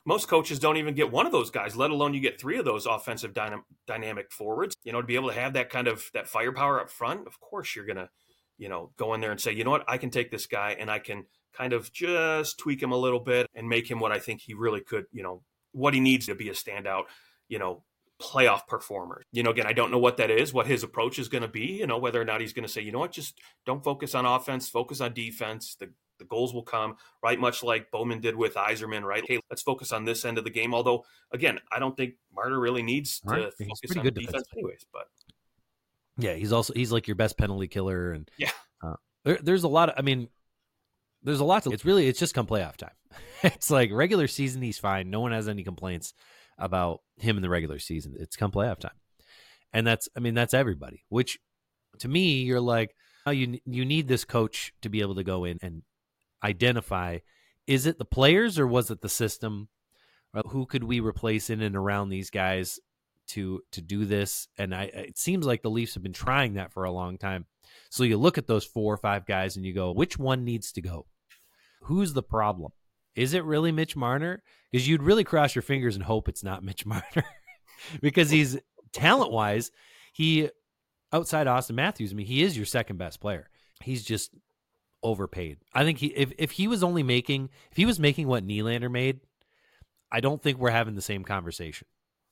Most coaches don't even get one of those guys, let alone you get three of those offensive dyna- dynamic forwards. You know, to be able to have that kind of that firepower up front, of course you're going to, you know, go in there and say, you know what, I can take this guy and I can kind of just tweak him a little bit and make him what I think he really could, you know, what he needs to be a standout, you know, playoff performer. You know, again, I don't know what that is, what his approach is going to be, you know, whether or not he's going to say, you know what, just don't focus on offense, focus on defense. The The goals will come, right? Much like Bowman did with Yzerman, right? Hey, let's focus on this end of the game. Although, again, I don't think Marner really needs to Right. He's focus pretty on good defense anyways. But yeah, he's also he's like your best penalty killer, and yeah, uh, there, there's a lot of. I mean, there's a lot to. It's really it's just come playoff time. It's like regular season, he's fine. No one has any complaints about him in the regular season. It's come playoff time, and that's I mean that's everybody. Which to me, you're like, oh, you you need this coach to be able to go in and identify, is it the players or was it the system? Or who could we replace in and around these guys to to do this? And I it seems like the Leafs have been trying that for a long time. So you look at those four or five guys and you go, which one needs to go? Who's the problem? Is it really Mitch Marner? Because you'd really cross your fingers and hope it's not Mitch Marner. Because he's talent-wise, he outside Austin Matthews, I mean, he is your second best player. He's just overpaid. I think he if, if he was only making if he was making what Nylander made, I don't think we're having the same conversation.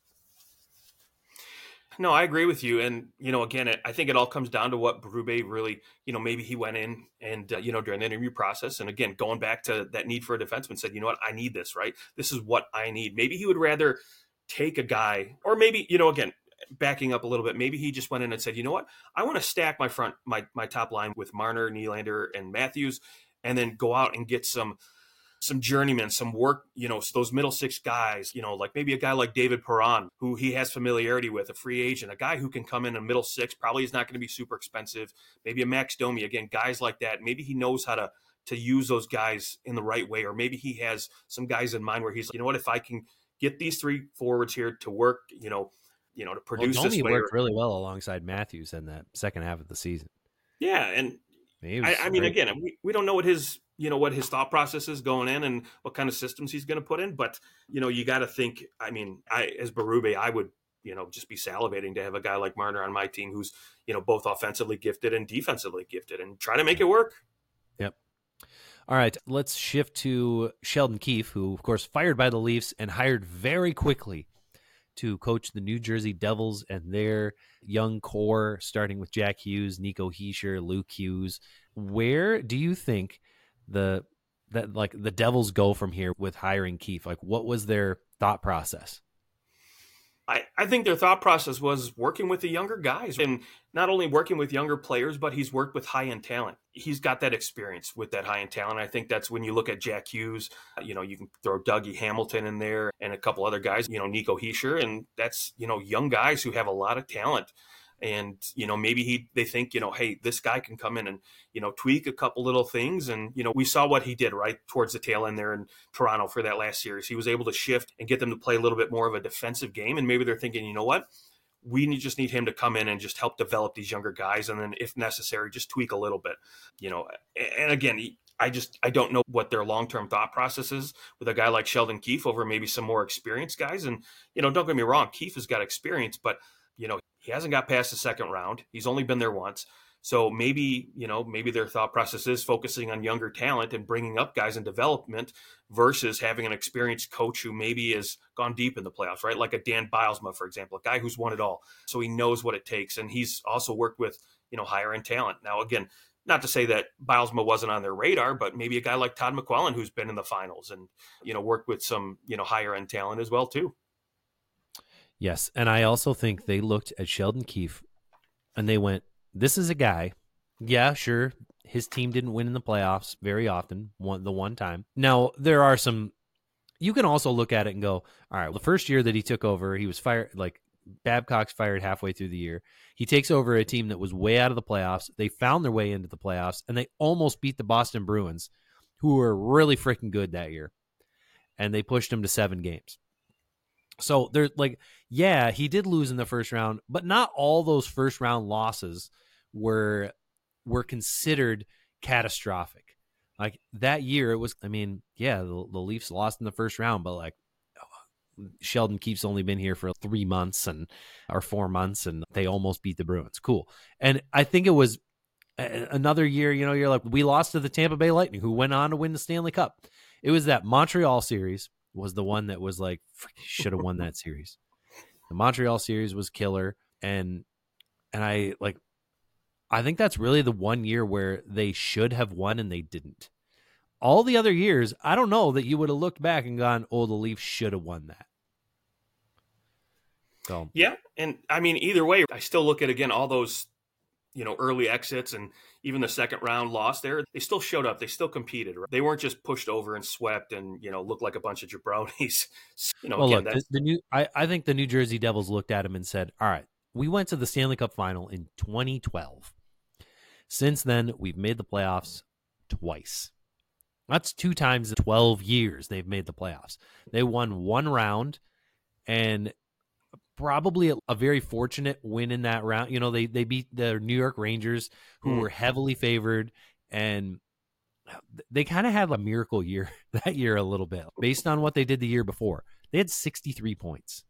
No, I agree with you. And, you know, again, it, I think it all comes down to what Berube really, you know, maybe he went in and, uh, you know, during the interview process. And again, going back to that need for a defenseman, said, you know what, I need this, right? This is what I need. Maybe he would rather take a guy, or maybe, you know, again, backing up a little bit, maybe he just went in and said, you know what, I want to stack my front, my my top line with Marner, Nylander, and Matthews, and then go out and get some some journeymen, some work, you know, those middle six guys, you know, like maybe a guy like David Perron, who he has familiarity with, a free agent, a guy who can come in a middle six, probably is not going to be super expensive. Maybe a Max Domi, again, guys like that. Maybe he knows how to to use those guys in the right way, or maybe he has some guys in mind where he's, you know what, if I can get these three forwards here to work, you know, you know, to produce well, Domi this way. worked really well alongside Matthews in that second half of the season. Yeah, and I, I mean, again, we, we don't know what his, you know, what his thought process is going in and what kind of systems he's going to put in. But, you know, you got to think, I mean, I, as Berube, I would, you know, just be salivating to have a guy like Marner on my team who's, you know, both offensively gifted and defensively gifted and try to make it work. Yep. All right, let's shift to Sheldon Keefe, who, of course, fired by the Leafs and hired very quickly to coach the New Jersey Devils and their young core, starting with Jack Hughes, Nico Hischier, Luke Hughes. Where do you think the that like the Devils go from here with hiring Keefe? Like, what was their thought process? I, I think their thought process was working with the younger guys, and not only working with younger players, but he's worked with high-end talent. He's got that experience with that high-end talent. I think that's when you look at Jack Hughes, you know, you can throw Dougie Hamilton in there and a couple other guys, you know, Nico Hischier, and that's, you know, young guys who have a lot of talent. And, you know, maybe he they think, you know, hey, this guy can come in and, you know, tweak a couple little things. And, you know, we saw what he did right towards the tail end there in Toronto for that last series. He was able to shift and get them to play a little bit more of a defensive game. And maybe they're thinking, you know what, we need, just need him to come in and just help develop these younger guys. And then if necessary, just tweak a little bit, you know. And again, I just I don't know what their long-term thought process is with a guy like Sheldon Keefe over maybe some more experienced guys. And, you know, don't get me wrong, Keefe has got experience, but, you know, he hasn't got past the second round. He's only been there once. So maybe, you know, maybe their thought process is focusing on younger talent and bringing up guys in development versus having an experienced coach who maybe has gone deep in the playoffs, right? Like a Dan Bilesma, for example, a guy who's won it all. So he knows what it takes. And he's also worked with, you know, higher end talent. Now, again, not to say that Bilesma wasn't on their radar, but maybe a guy like Todd McClellan who's been in the finals and, you know, worked with some, you know, higher end talent as well, too. Yes, and I also think they looked at Sheldon Keefe and they went, this is a guy, yeah, sure, his team didn't win in the playoffs very often, one the one time. Now, there are some, you can also look at it and go, all right, well, the first year that he took over, he was fired, like Babcock's fired halfway through the year. He takes over a team that was way out of the playoffs. They found their way into the playoffs, and they almost beat the Boston Bruins, who were really freaking good that year. And they pushed him to seven games. So they're like, yeah, he did lose in the first round, but not all those first round losses were were considered catastrophic. Like that year, it was, I mean, yeah, the, the Leafs lost in the first round, but like Sheldon Keefe's only been here for three months and or four months, and they almost beat the Bruins. Cool. And I think it was another year, you know, you're like, we lost to the Tampa Bay Lightning, who went on to win the Stanley Cup. It was that Montreal series was the one that was like, should have won that series. The Montreal series was killer. And, and I like, I think that's really the one year where they should have won and they didn't. All the other years, I don't know that you would have looked back and gone, oh, the Leafs should have won that. So yeah. And I mean, either way, I still look at, again, all those, you know, early exits and even the second round loss there, they still showed up. They still competed. Right? They weren't just pushed over and swept and, you know, looked like a bunch of jabronis. You know, well, again, look, that's... the, the new, I, I think the New Jersey Devils looked at him and said, all right, we went to the Stanley Cup final in twenty twelve. Since then, we've made the playoffs twice. That's two times in twelve years they've made the playoffs. They won one round and probably a, a very fortunate win in that round. You know, they they beat the New York Rangers, who mm. were heavily favored, and they kind of had a miracle year that year a little bit based on what they did the year before. They had sixty-three points.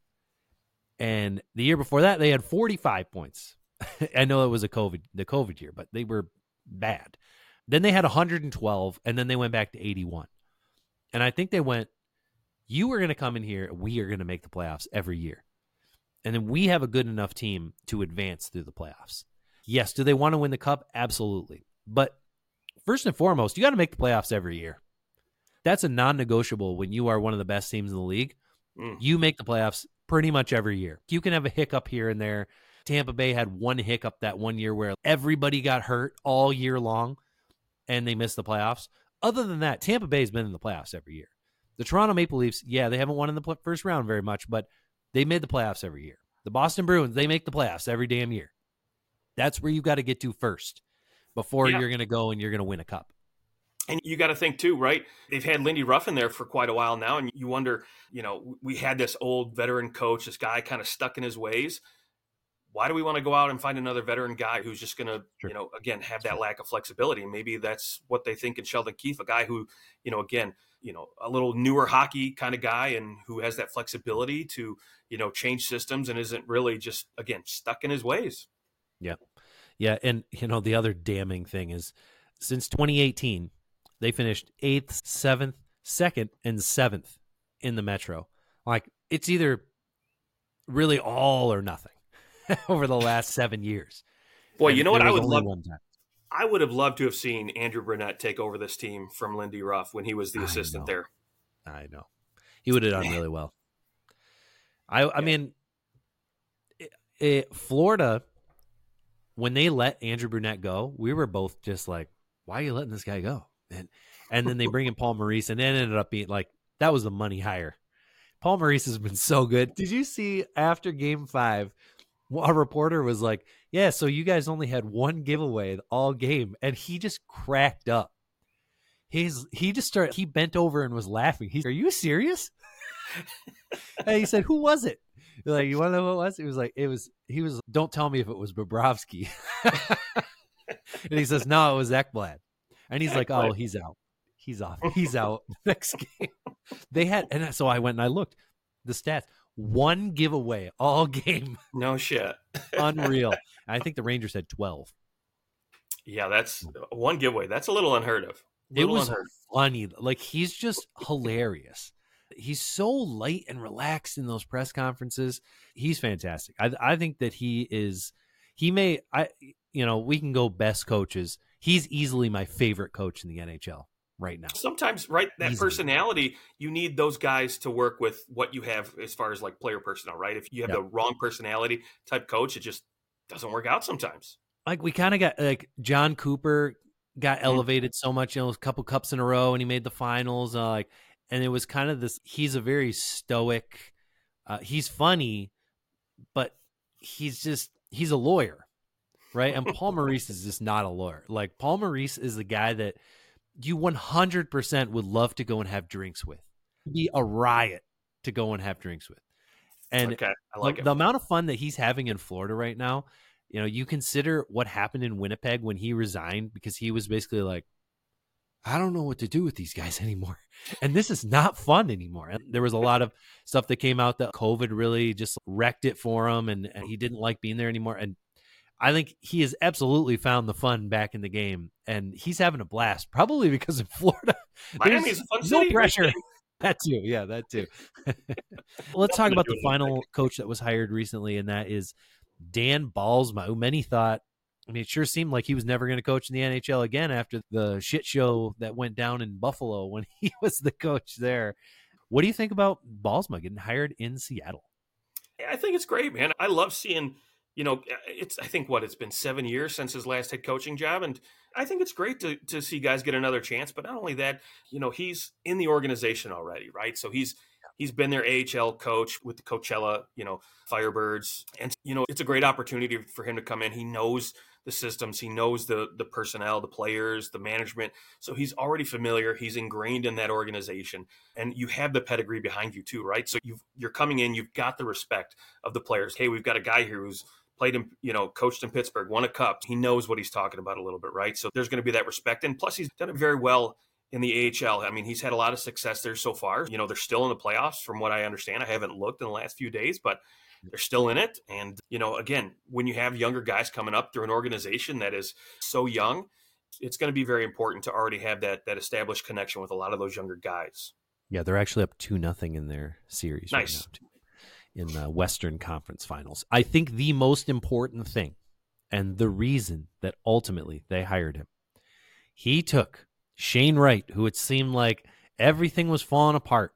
And the year before that, they had forty-five points. I know it was a COVID, the COVID year, but they were bad. Then they had one hundred twelve, and then they went back to eighty-one. And I think they went, you are going to come in here, and we are going to make the playoffs every year. And then we have a good enough team to advance through the playoffs. Yes, do they want to win the cup? Absolutely. But first and foremost, you got to make the playoffs every year. That's a non-negotiable when you are one of the best teams in the league. Mm. You make the playoffs pretty much every year. You can have a hiccup here and there. Tampa Bay had one hiccup that one year where everybody got hurt all year long and they missed the playoffs. Other than that, Tampa Bay's been in the playoffs every year. The Toronto Maple Leafs, yeah, they haven't won in the first round very much, but they made the playoffs every year. The Boston Bruins, they make the playoffs every damn year. That's where you got to get to first before yeah. you're going to go and you're going to win a cup. And you got to think too, right? They've had Lindy Ruffin there for quite a while now. And you wonder, you know, we had this old veteran coach, this guy kind of stuck in his ways. Why do we want to go out and find another veteran guy who's just going to, sure. you know, again, have that lack of flexibility? And maybe that's what they think in Sheldon Keefe, a guy who, you know, again, you know, a little newer hockey kind of guy and who has that flexibility to, you know, change systems and isn't really just, again, stuck in his ways. Yeah. Yeah. And, you know, the other damning thing is since twenty eighteen, they finished eighth, seventh, second, and seventh in the Metro. Like, it's either really all or nothing over the last seven years. Boy, and you know what I would love? I would have loved to have seen Andrew Brunette take over this team from Lindy Ruff when he was the assistant I there. I know. He would have done really well. I, I yeah. mean, it, it, Florida, when they let Andrew Brunette go, we were both just like, why are you letting this guy go? And and then they bring in Paul Maurice, and it ended up being like, that was the money hire. Paul Maurice has been so good. Did you see after game five, a reporter was like, yeah, so you guys only had one giveaway all game. And he just cracked up. He's He just started, he bent over and was laughing. He's, are you serious? And he said, who was it? Like, you want to know who it was? It was like, it was, he was, don't tell me if it was Bobrovsky. And he says, no, it was Ekblad. And he's like, oh, he's out. He's off. He's out next game. They had, and so I went and I looked the stats. One giveaway all game. No shit. Unreal. I think the Rangers had twelve. Yeah, that's one giveaway. That's a little unheard of. Little it was unheard. funny. Like, he's just hilarious. He's so light and relaxed in those press conferences. He's fantastic. I, I think that he is, he may, I, you know, we can go best coaches. He's easily my favorite coach in the N H L right now. Sometimes, right, that easily. Personality, you need those guys to work with what you have as far as like player personnel, right? If you have yep. the wrong personality type coach, it just doesn't work out sometimes. Like, we kind of got, like, John Cooper got mm-hmm. elevated so much, you know, a couple cups in a row, and he made the finals. Uh, like, and it was kind of this, he's a very stoic, uh, he's funny, but he's just, he's a lawyer. Right. And Paul Maurice is just not a lawyer. Like, Paul Maurice is the guy that you one hundred percent would love to go and have drinks with. It'd be a riot to go and have drinks with. And okay, I like the, it. the amount of fun that he's having in Florida right now, you know, you consider what happened in Winnipeg when he resigned, because he was basically like, I don't know what to do with these guys anymore. And this is not fun anymore. And there was a lot of stuff that came out that COVID really just wrecked it for him, and, and he didn't like being there anymore. And I think he has absolutely found the fun back in the game, and he's having a blast, probably because in Florida, Miami's a fun no city. pressure. That too. Yeah, that too. Let's talk about the final coach that was hired recently, and that is Dan Balsma, who many thought, I mean, it sure seemed like he was never going to coach in the N H L again after the shit show that went down in Buffalo when he was the coach there. What do you think about Balsma getting hired in Seattle? I think it's great, man. I love seeing, you know, it's, I think what, it's been seven years since his last head coaching job. And I think it's great to, to see guys get another chance. But not only that, you know, he's in the organization already, right? So he's, he's been their A H L coach with the Coachella, you know, Firebirds. And, you know, it's a great opportunity for him to come in. He knows the systems, he knows the the personnel, the players, the management. So he's already familiar. He's ingrained in that organization, and you have the pedigree behind you too, right? So you've, you're coming in, you've got the respect of the players. Hey, we've got a guy here who's played in, you know, coached in Pittsburgh, won a cup. He knows what he's talking about a little bit, right? So there's going to be that respect, and plus he's done it very well in the A H L. I mean, he's had a lot of success there so far. You know, they're still in the playoffs, from what I understand. I haven't looked in the last few days, but they're still in it. And, you know, again, when you have younger guys coming up through an organization that is so young, it's going to be very important to already have that that established connection with a lot of those younger guys. Yeah, they're actually up two nothing in their series nice. right now, in the Western Conference Finals. I think the most important thing, and the reason that ultimately they hired him, he took Shane Wright, who it seemed like everything was falling apart.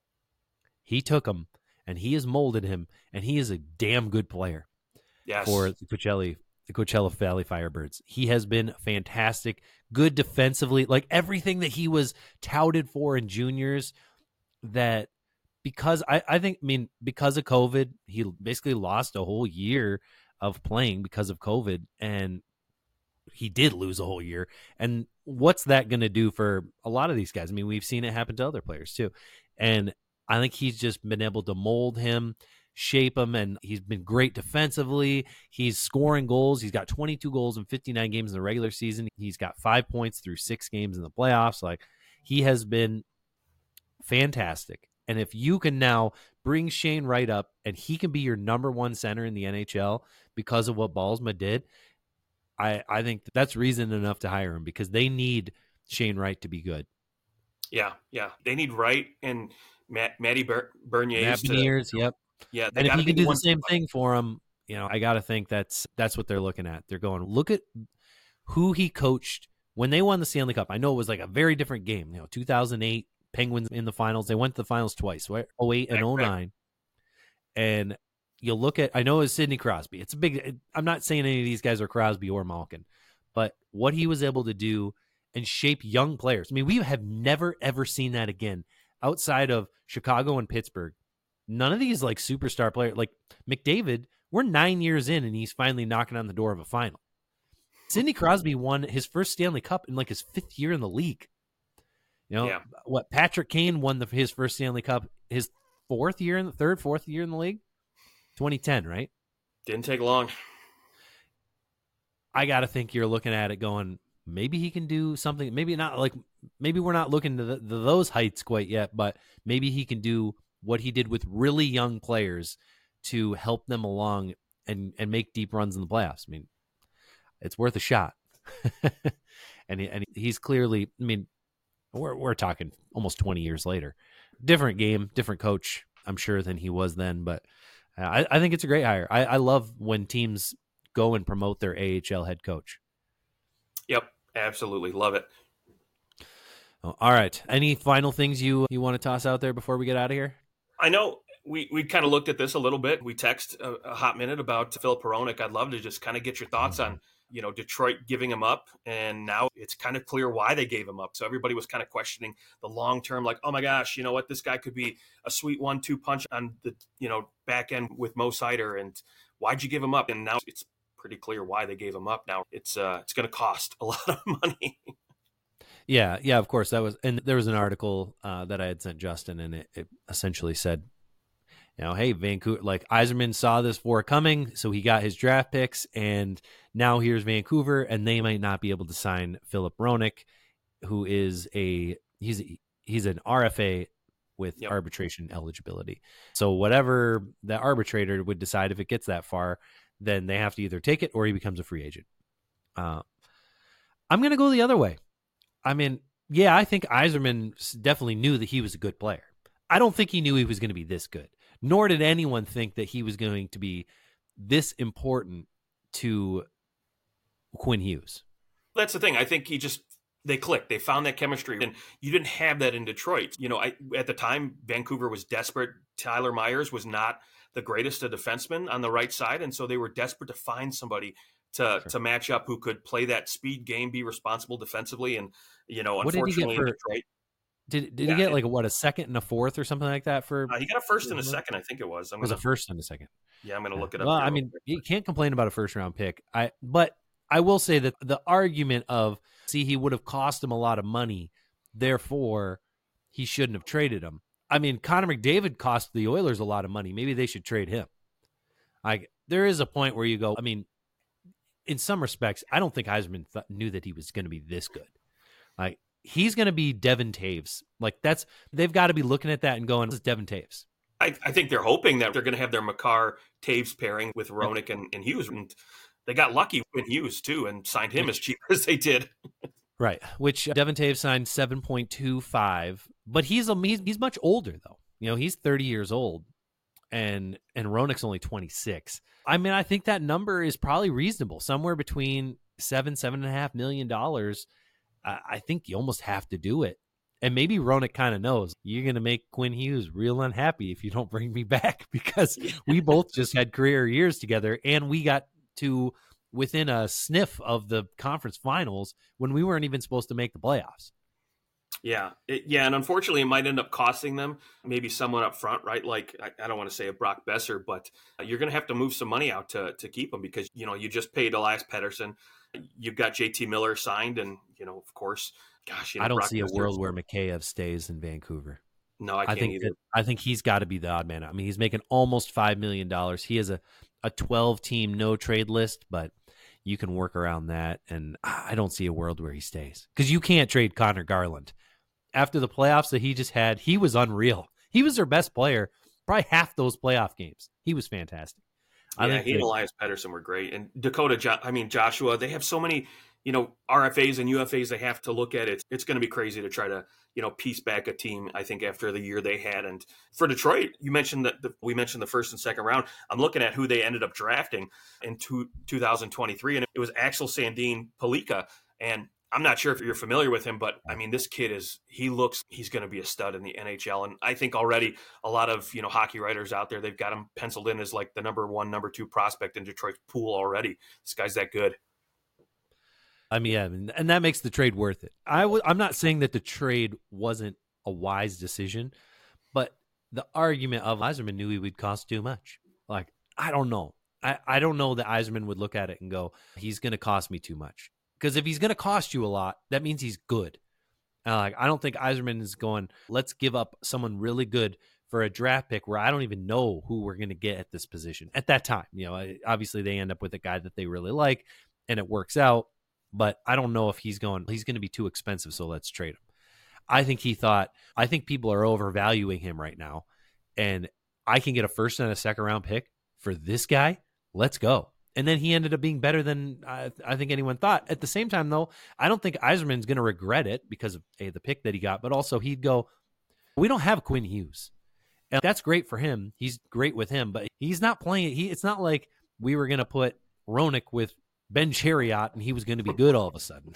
He took him, and he has molded him, and he is a damn good player yes. for the Coachella, the Coachella Valley Firebirds. He has been fantastic, good defensively, like everything that he was touted for in juniors. That because I, I think, I mean, because of COVID, he basically lost a whole year of playing because of COVID, and he did lose a whole year. And what's that going to do for a lot of these guys? I mean, we've seen it happen to other players too. And I think he's just been able to mold him, shape him, and he's been great defensively. He's scoring goals. He's got twenty-two goals in fifty-nine games in the regular season. He's got five points through six games in the playoffs. Like, he has been fantastic. And if you can now bring Shane Wright up and he can be your number one center in the N H L because of what Balsma did, I, I think that's reason enough to hire him, because they need Shane Wright to be good. Yeah, yeah. They need Wright and Matt, Matty Ber- Bernier. Matt Beniers, yep. Yeah, and if he can do the same thing for him, you know, I got to think that's that's what they're looking at. They're going, look at who he coached when they won the Stanley Cup. I know it was like a very different game. You know, two thousand eight Penguins in the finals. They went to the finals twice, right? oh eight and oh nine. And you look at, I know it's Sidney Crosby. It's a big, I'm not saying any of these guys are Crosby or Malkin, but what he was able to do and shape young players. I mean, we have never, ever seen that again outside of Chicago and Pittsburgh. None of these like superstar players, like McDavid, we're nine years in and he's finally knocking on the door of a final. Sidney Crosby won his first Stanley Cup in like his fifth year in the league. You know, yeah. What Patrick Kane won the, his first Stanley Cup his fourth year in the third, fourth year in the league, twenty ten, right? Didn't take long. I got to think you're looking at it going, maybe he can do something. Maybe not like, maybe we're not looking to the, the, those heights quite yet, but maybe he can do what he did with really young players to help them along and, and make deep runs in the playoffs. I mean, it's worth a shot. and he, and he's clearly, I mean, we're we're talking almost twenty years later. Different game, different coach, I'm sure, than he was then. But I, I think it's a great hire. I, I love when teams go and promote their A H L head coach. Yep, absolutely. Love it. Oh, all right. Any final things you, you want to toss out there before we get out of here? I know we, we kind of looked at this a little bit. We text a, a hot minute about Filip Hronek. I'd love to just kind of get your thoughts mm-hmm. on, you know, Detroit giving him up. And now it's kind of clear why they gave him up. So everybody was kind of questioning the long term, like, oh my gosh, you know what, this guy could be a sweet one two punch on the, you know, back end with Mo Seider. And why'd you give him up? And now it's pretty clear why they gave him up. Now it's uh, it's going to cost a lot of money. Yeah, yeah, of course. That was, and there was an article uh, that I had sent Justin, and it, it essentially said, you know, hey, Vancouver, like Yzerman saw this war coming, so he got his draft picks, and now here's Vancouver, and they might not be able to sign Filip Hronek. who is a he's he's an R F A with Yep. arbitration eligibility. So whatever the arbitrator would decide, if it gets that far, then they have to either take it or he becomes a free agent. Uh, I'm going to go the other way. I mean, yeah, I think Yzerman definitely knew that he was a good player. I don't think he knew he was going to be this good, nor did anyone think that he was going to be this important to Quinn Hughes. That's the thing. I think he just, they clicked. They found that chemistry, and you didn't have that in Detroit. You know, I, at the time, Vancouver was desperate. Tyler Myers was not the greatest of defensemen on the right side, and so they were desperate to find somebody to Sure. to match up who could play that speed game, be responsible defensively, and you know, What did he get unfortunately, for- in Detroit, Did did Yeah, he get it- like a, what a second and a fourth or something like that for? uh, he got a first and a Mhm. second, I think it was. I'm was gonna, a first and a second. yeah, I'm gonna Yeah. look it up. Well, here I real mean, quick. you can't complain about a first round pick. I but I will say that the argument of see he would have cost him a lot of money, therefore he shouldn't have traded him. I mean, Connor McDavid cost the Oilers a lot of money. Maybe they should trade him. Like there is a point where you go. I mean, in some respects, I don't think Yzerman th- knew that he was going to be this good. Like he's going to be Devin Taves. Like that's they've got to be looking at that and going, "This is Devin Taves." I, I think they're hoping that they're going to have their Makar Taves pairing with Roenick and, and Hughes, and they got lucky with Hughes too and signed him as cheap as they did. Right, which uh, Devin Taves signed seven point two five, but he's a he's, he's much older though. You know, he's thirty years old, and and Roenick's only twenty-six. I mean, I think that number is probably reasonable, somewhere between seven seven and a half million dollars. I, I think you almost have to do it, and maybe Roenick kind of knows you're going to make Quinn Hughes real unhappy if you don't bring me back because we both just had career years together, and we got to within a sniff of the conference finals when we weren't even supposed to make the playoffs. Yeah, it, yeah, and unfortunately, it might end up costing them maybe someone up front, right? Like I, I don't want to say a Brock Besser, but you're going to have to move some money out to to keep him because you know you just paid Elias Pettersson, you've got J T Miller signed, and you know of course, gosh, you know, I don't Brock see a Besser- world where Mikheyev stays in Vancouver. No, I I, can't think either. that, I think he's got to be the odd man out. I mean, he's making almost five million dollars. He has a a twelve team no trade list, but you can work around that, and I don't see a world where he stays because you can't trade Connor Garland. After the playoffs that he just had, he was unreal. He was their best player, probably half those playoff games. He was fantastic. I yeah, think he and that- Elias Pettersson were great, and Dakota. Jo- I mean Joshua. They have so many, you know, R F As and U F As they have to look at. It's it's going to be crazy to try to you know piece back a team. I think after the year they had, and for Detroit, you mentioned that the, we mentioned the first and second round. I'm looking at who they ended up drafting in two, twenty twenty-three, and it was Axel Sandin Palika, and I'm not sure if you're familiar with him, but I mean, this kid is, he looks, he's going to be a stud in the N H L. And I think already a lot of, you know, hockey writers out there, they've got him penciled in as like the number one, number two prospect in Detroit's pool already. This guy's that good. I mean, yeah, and and that makes the trade worth it. I w- I'm not saying that the trade wasn't a wise decision, but the argument of Yzerman knew he would cost too much. Like, I don't know. I, I don't know that Yzerman would look at it and go, he's going to cost me too much. Because if he's going to cost you a lot, that means he's good. Uh, like, I don't think Yzerman is going, let's give up someone really good for a draft pick where I don't even know who we're going to get at this position at that time. You know, obviously they end up with a guy that they really like and it works out. But I don't know if he's going, he's going to be too expensive, so let's trade him. I think he thought, I think people are overvaluing him right now. And I can get a first and a second round pick for this guy. Let's go. And then he ended up being better than I, I think anyone thought. At the same time, though, I don't think Yzerman's going to regret it because of A, the pick that he got, but also he'd go, we don't have Quinn Hughes. And that's great for him. He's great with him, but he's not playing. He, it's not like we were going to put Roenick with Ben Chariot and he was going to be good all of a sudden.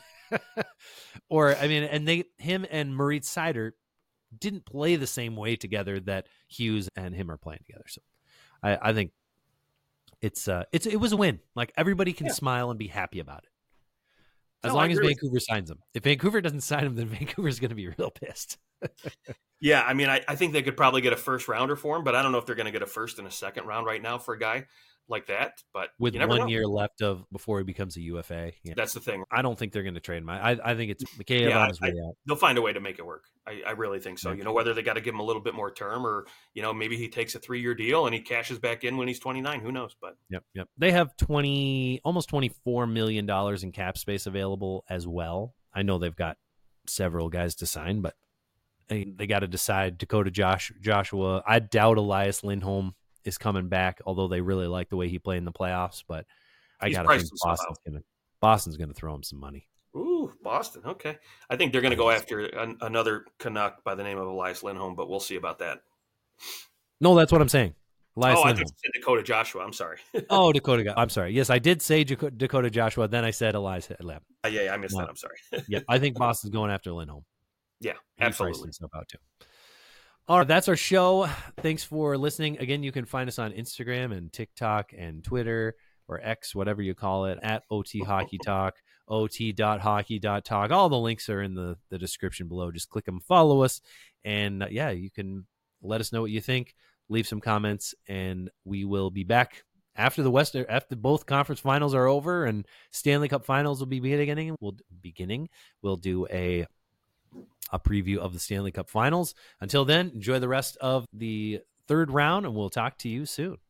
Or, I mean, and they, him and Moritz Seider didn't play the same way together that Hughes and him are playing together. So I, I think it's, uh, it's, it was a win. Like everybody can Yeah. smile and be happy about it. As No, I long as agree with Vancouver signs him. If Vancouver doesn't sign him, then Vancouver's going to be real pissed. Yeah, I mean, I, I think they could probably get a first rounder for him, but I don't know if they're going to get a first and a second round right now for a guy like that. But With you never one know. year left of before he becomes a U F A. Yeah. That's the thing. I don't think they're going to trade him. I, I think it's Mikheyev Yeah, on his I- way out. They'll find a way to make it work. I, I really think so. Yeah. You know, whether they got to give him a little bit more term or, you know, maybe he takes a three year deal and he cashes back in when he's twenty-nine. Who knows? But Yep, yep. They have twenty, almost twenty-four million dollars in cap space available as well. I know they've got several guys to sign, but they, they got to decide. Dakota Josh, Joshua. I doubt Elias Lindholm is coming back, although they really like the way he played in the playoffs. But I got to think Boston's going to Boston's going to throw him some money. Ooh, Boston. Okay. I think they're going to go after an, another Canuck by the name of Elias Lindholm, but we'll see about that. No, that's what I'm saying. Elias oh, Lindholm. I think you said Dakota Joshua. I'm sorry. oh, Dakota. I'm sorry. Yes, I did say Dakota Joshua. Then I said Elias Lindholm. Uh, yeah, yeah, I missed no. that. I'm sorry. yeah, I think Boston's going after Lindholm. Yeah, absolutely. About to. All right, that's our show. Thanks for listening. Again, you can find us on Instagram and TikTok and Twitter or X, whatever you call it, at O T Hockey Talk, O T dot hockey dot talk. All the links are in the, the description below. Just click them, follow us, and uh, yeah, you can let us know what you think. Leave some comments, and we will be back after the West, after both conference finals are over and Stanley Cup finals will be beginning. We'll beginning. We'll do a a preview of the Stanley Cup finals. Until then, enjoy the rest of the third round, and we'll talk to you soon.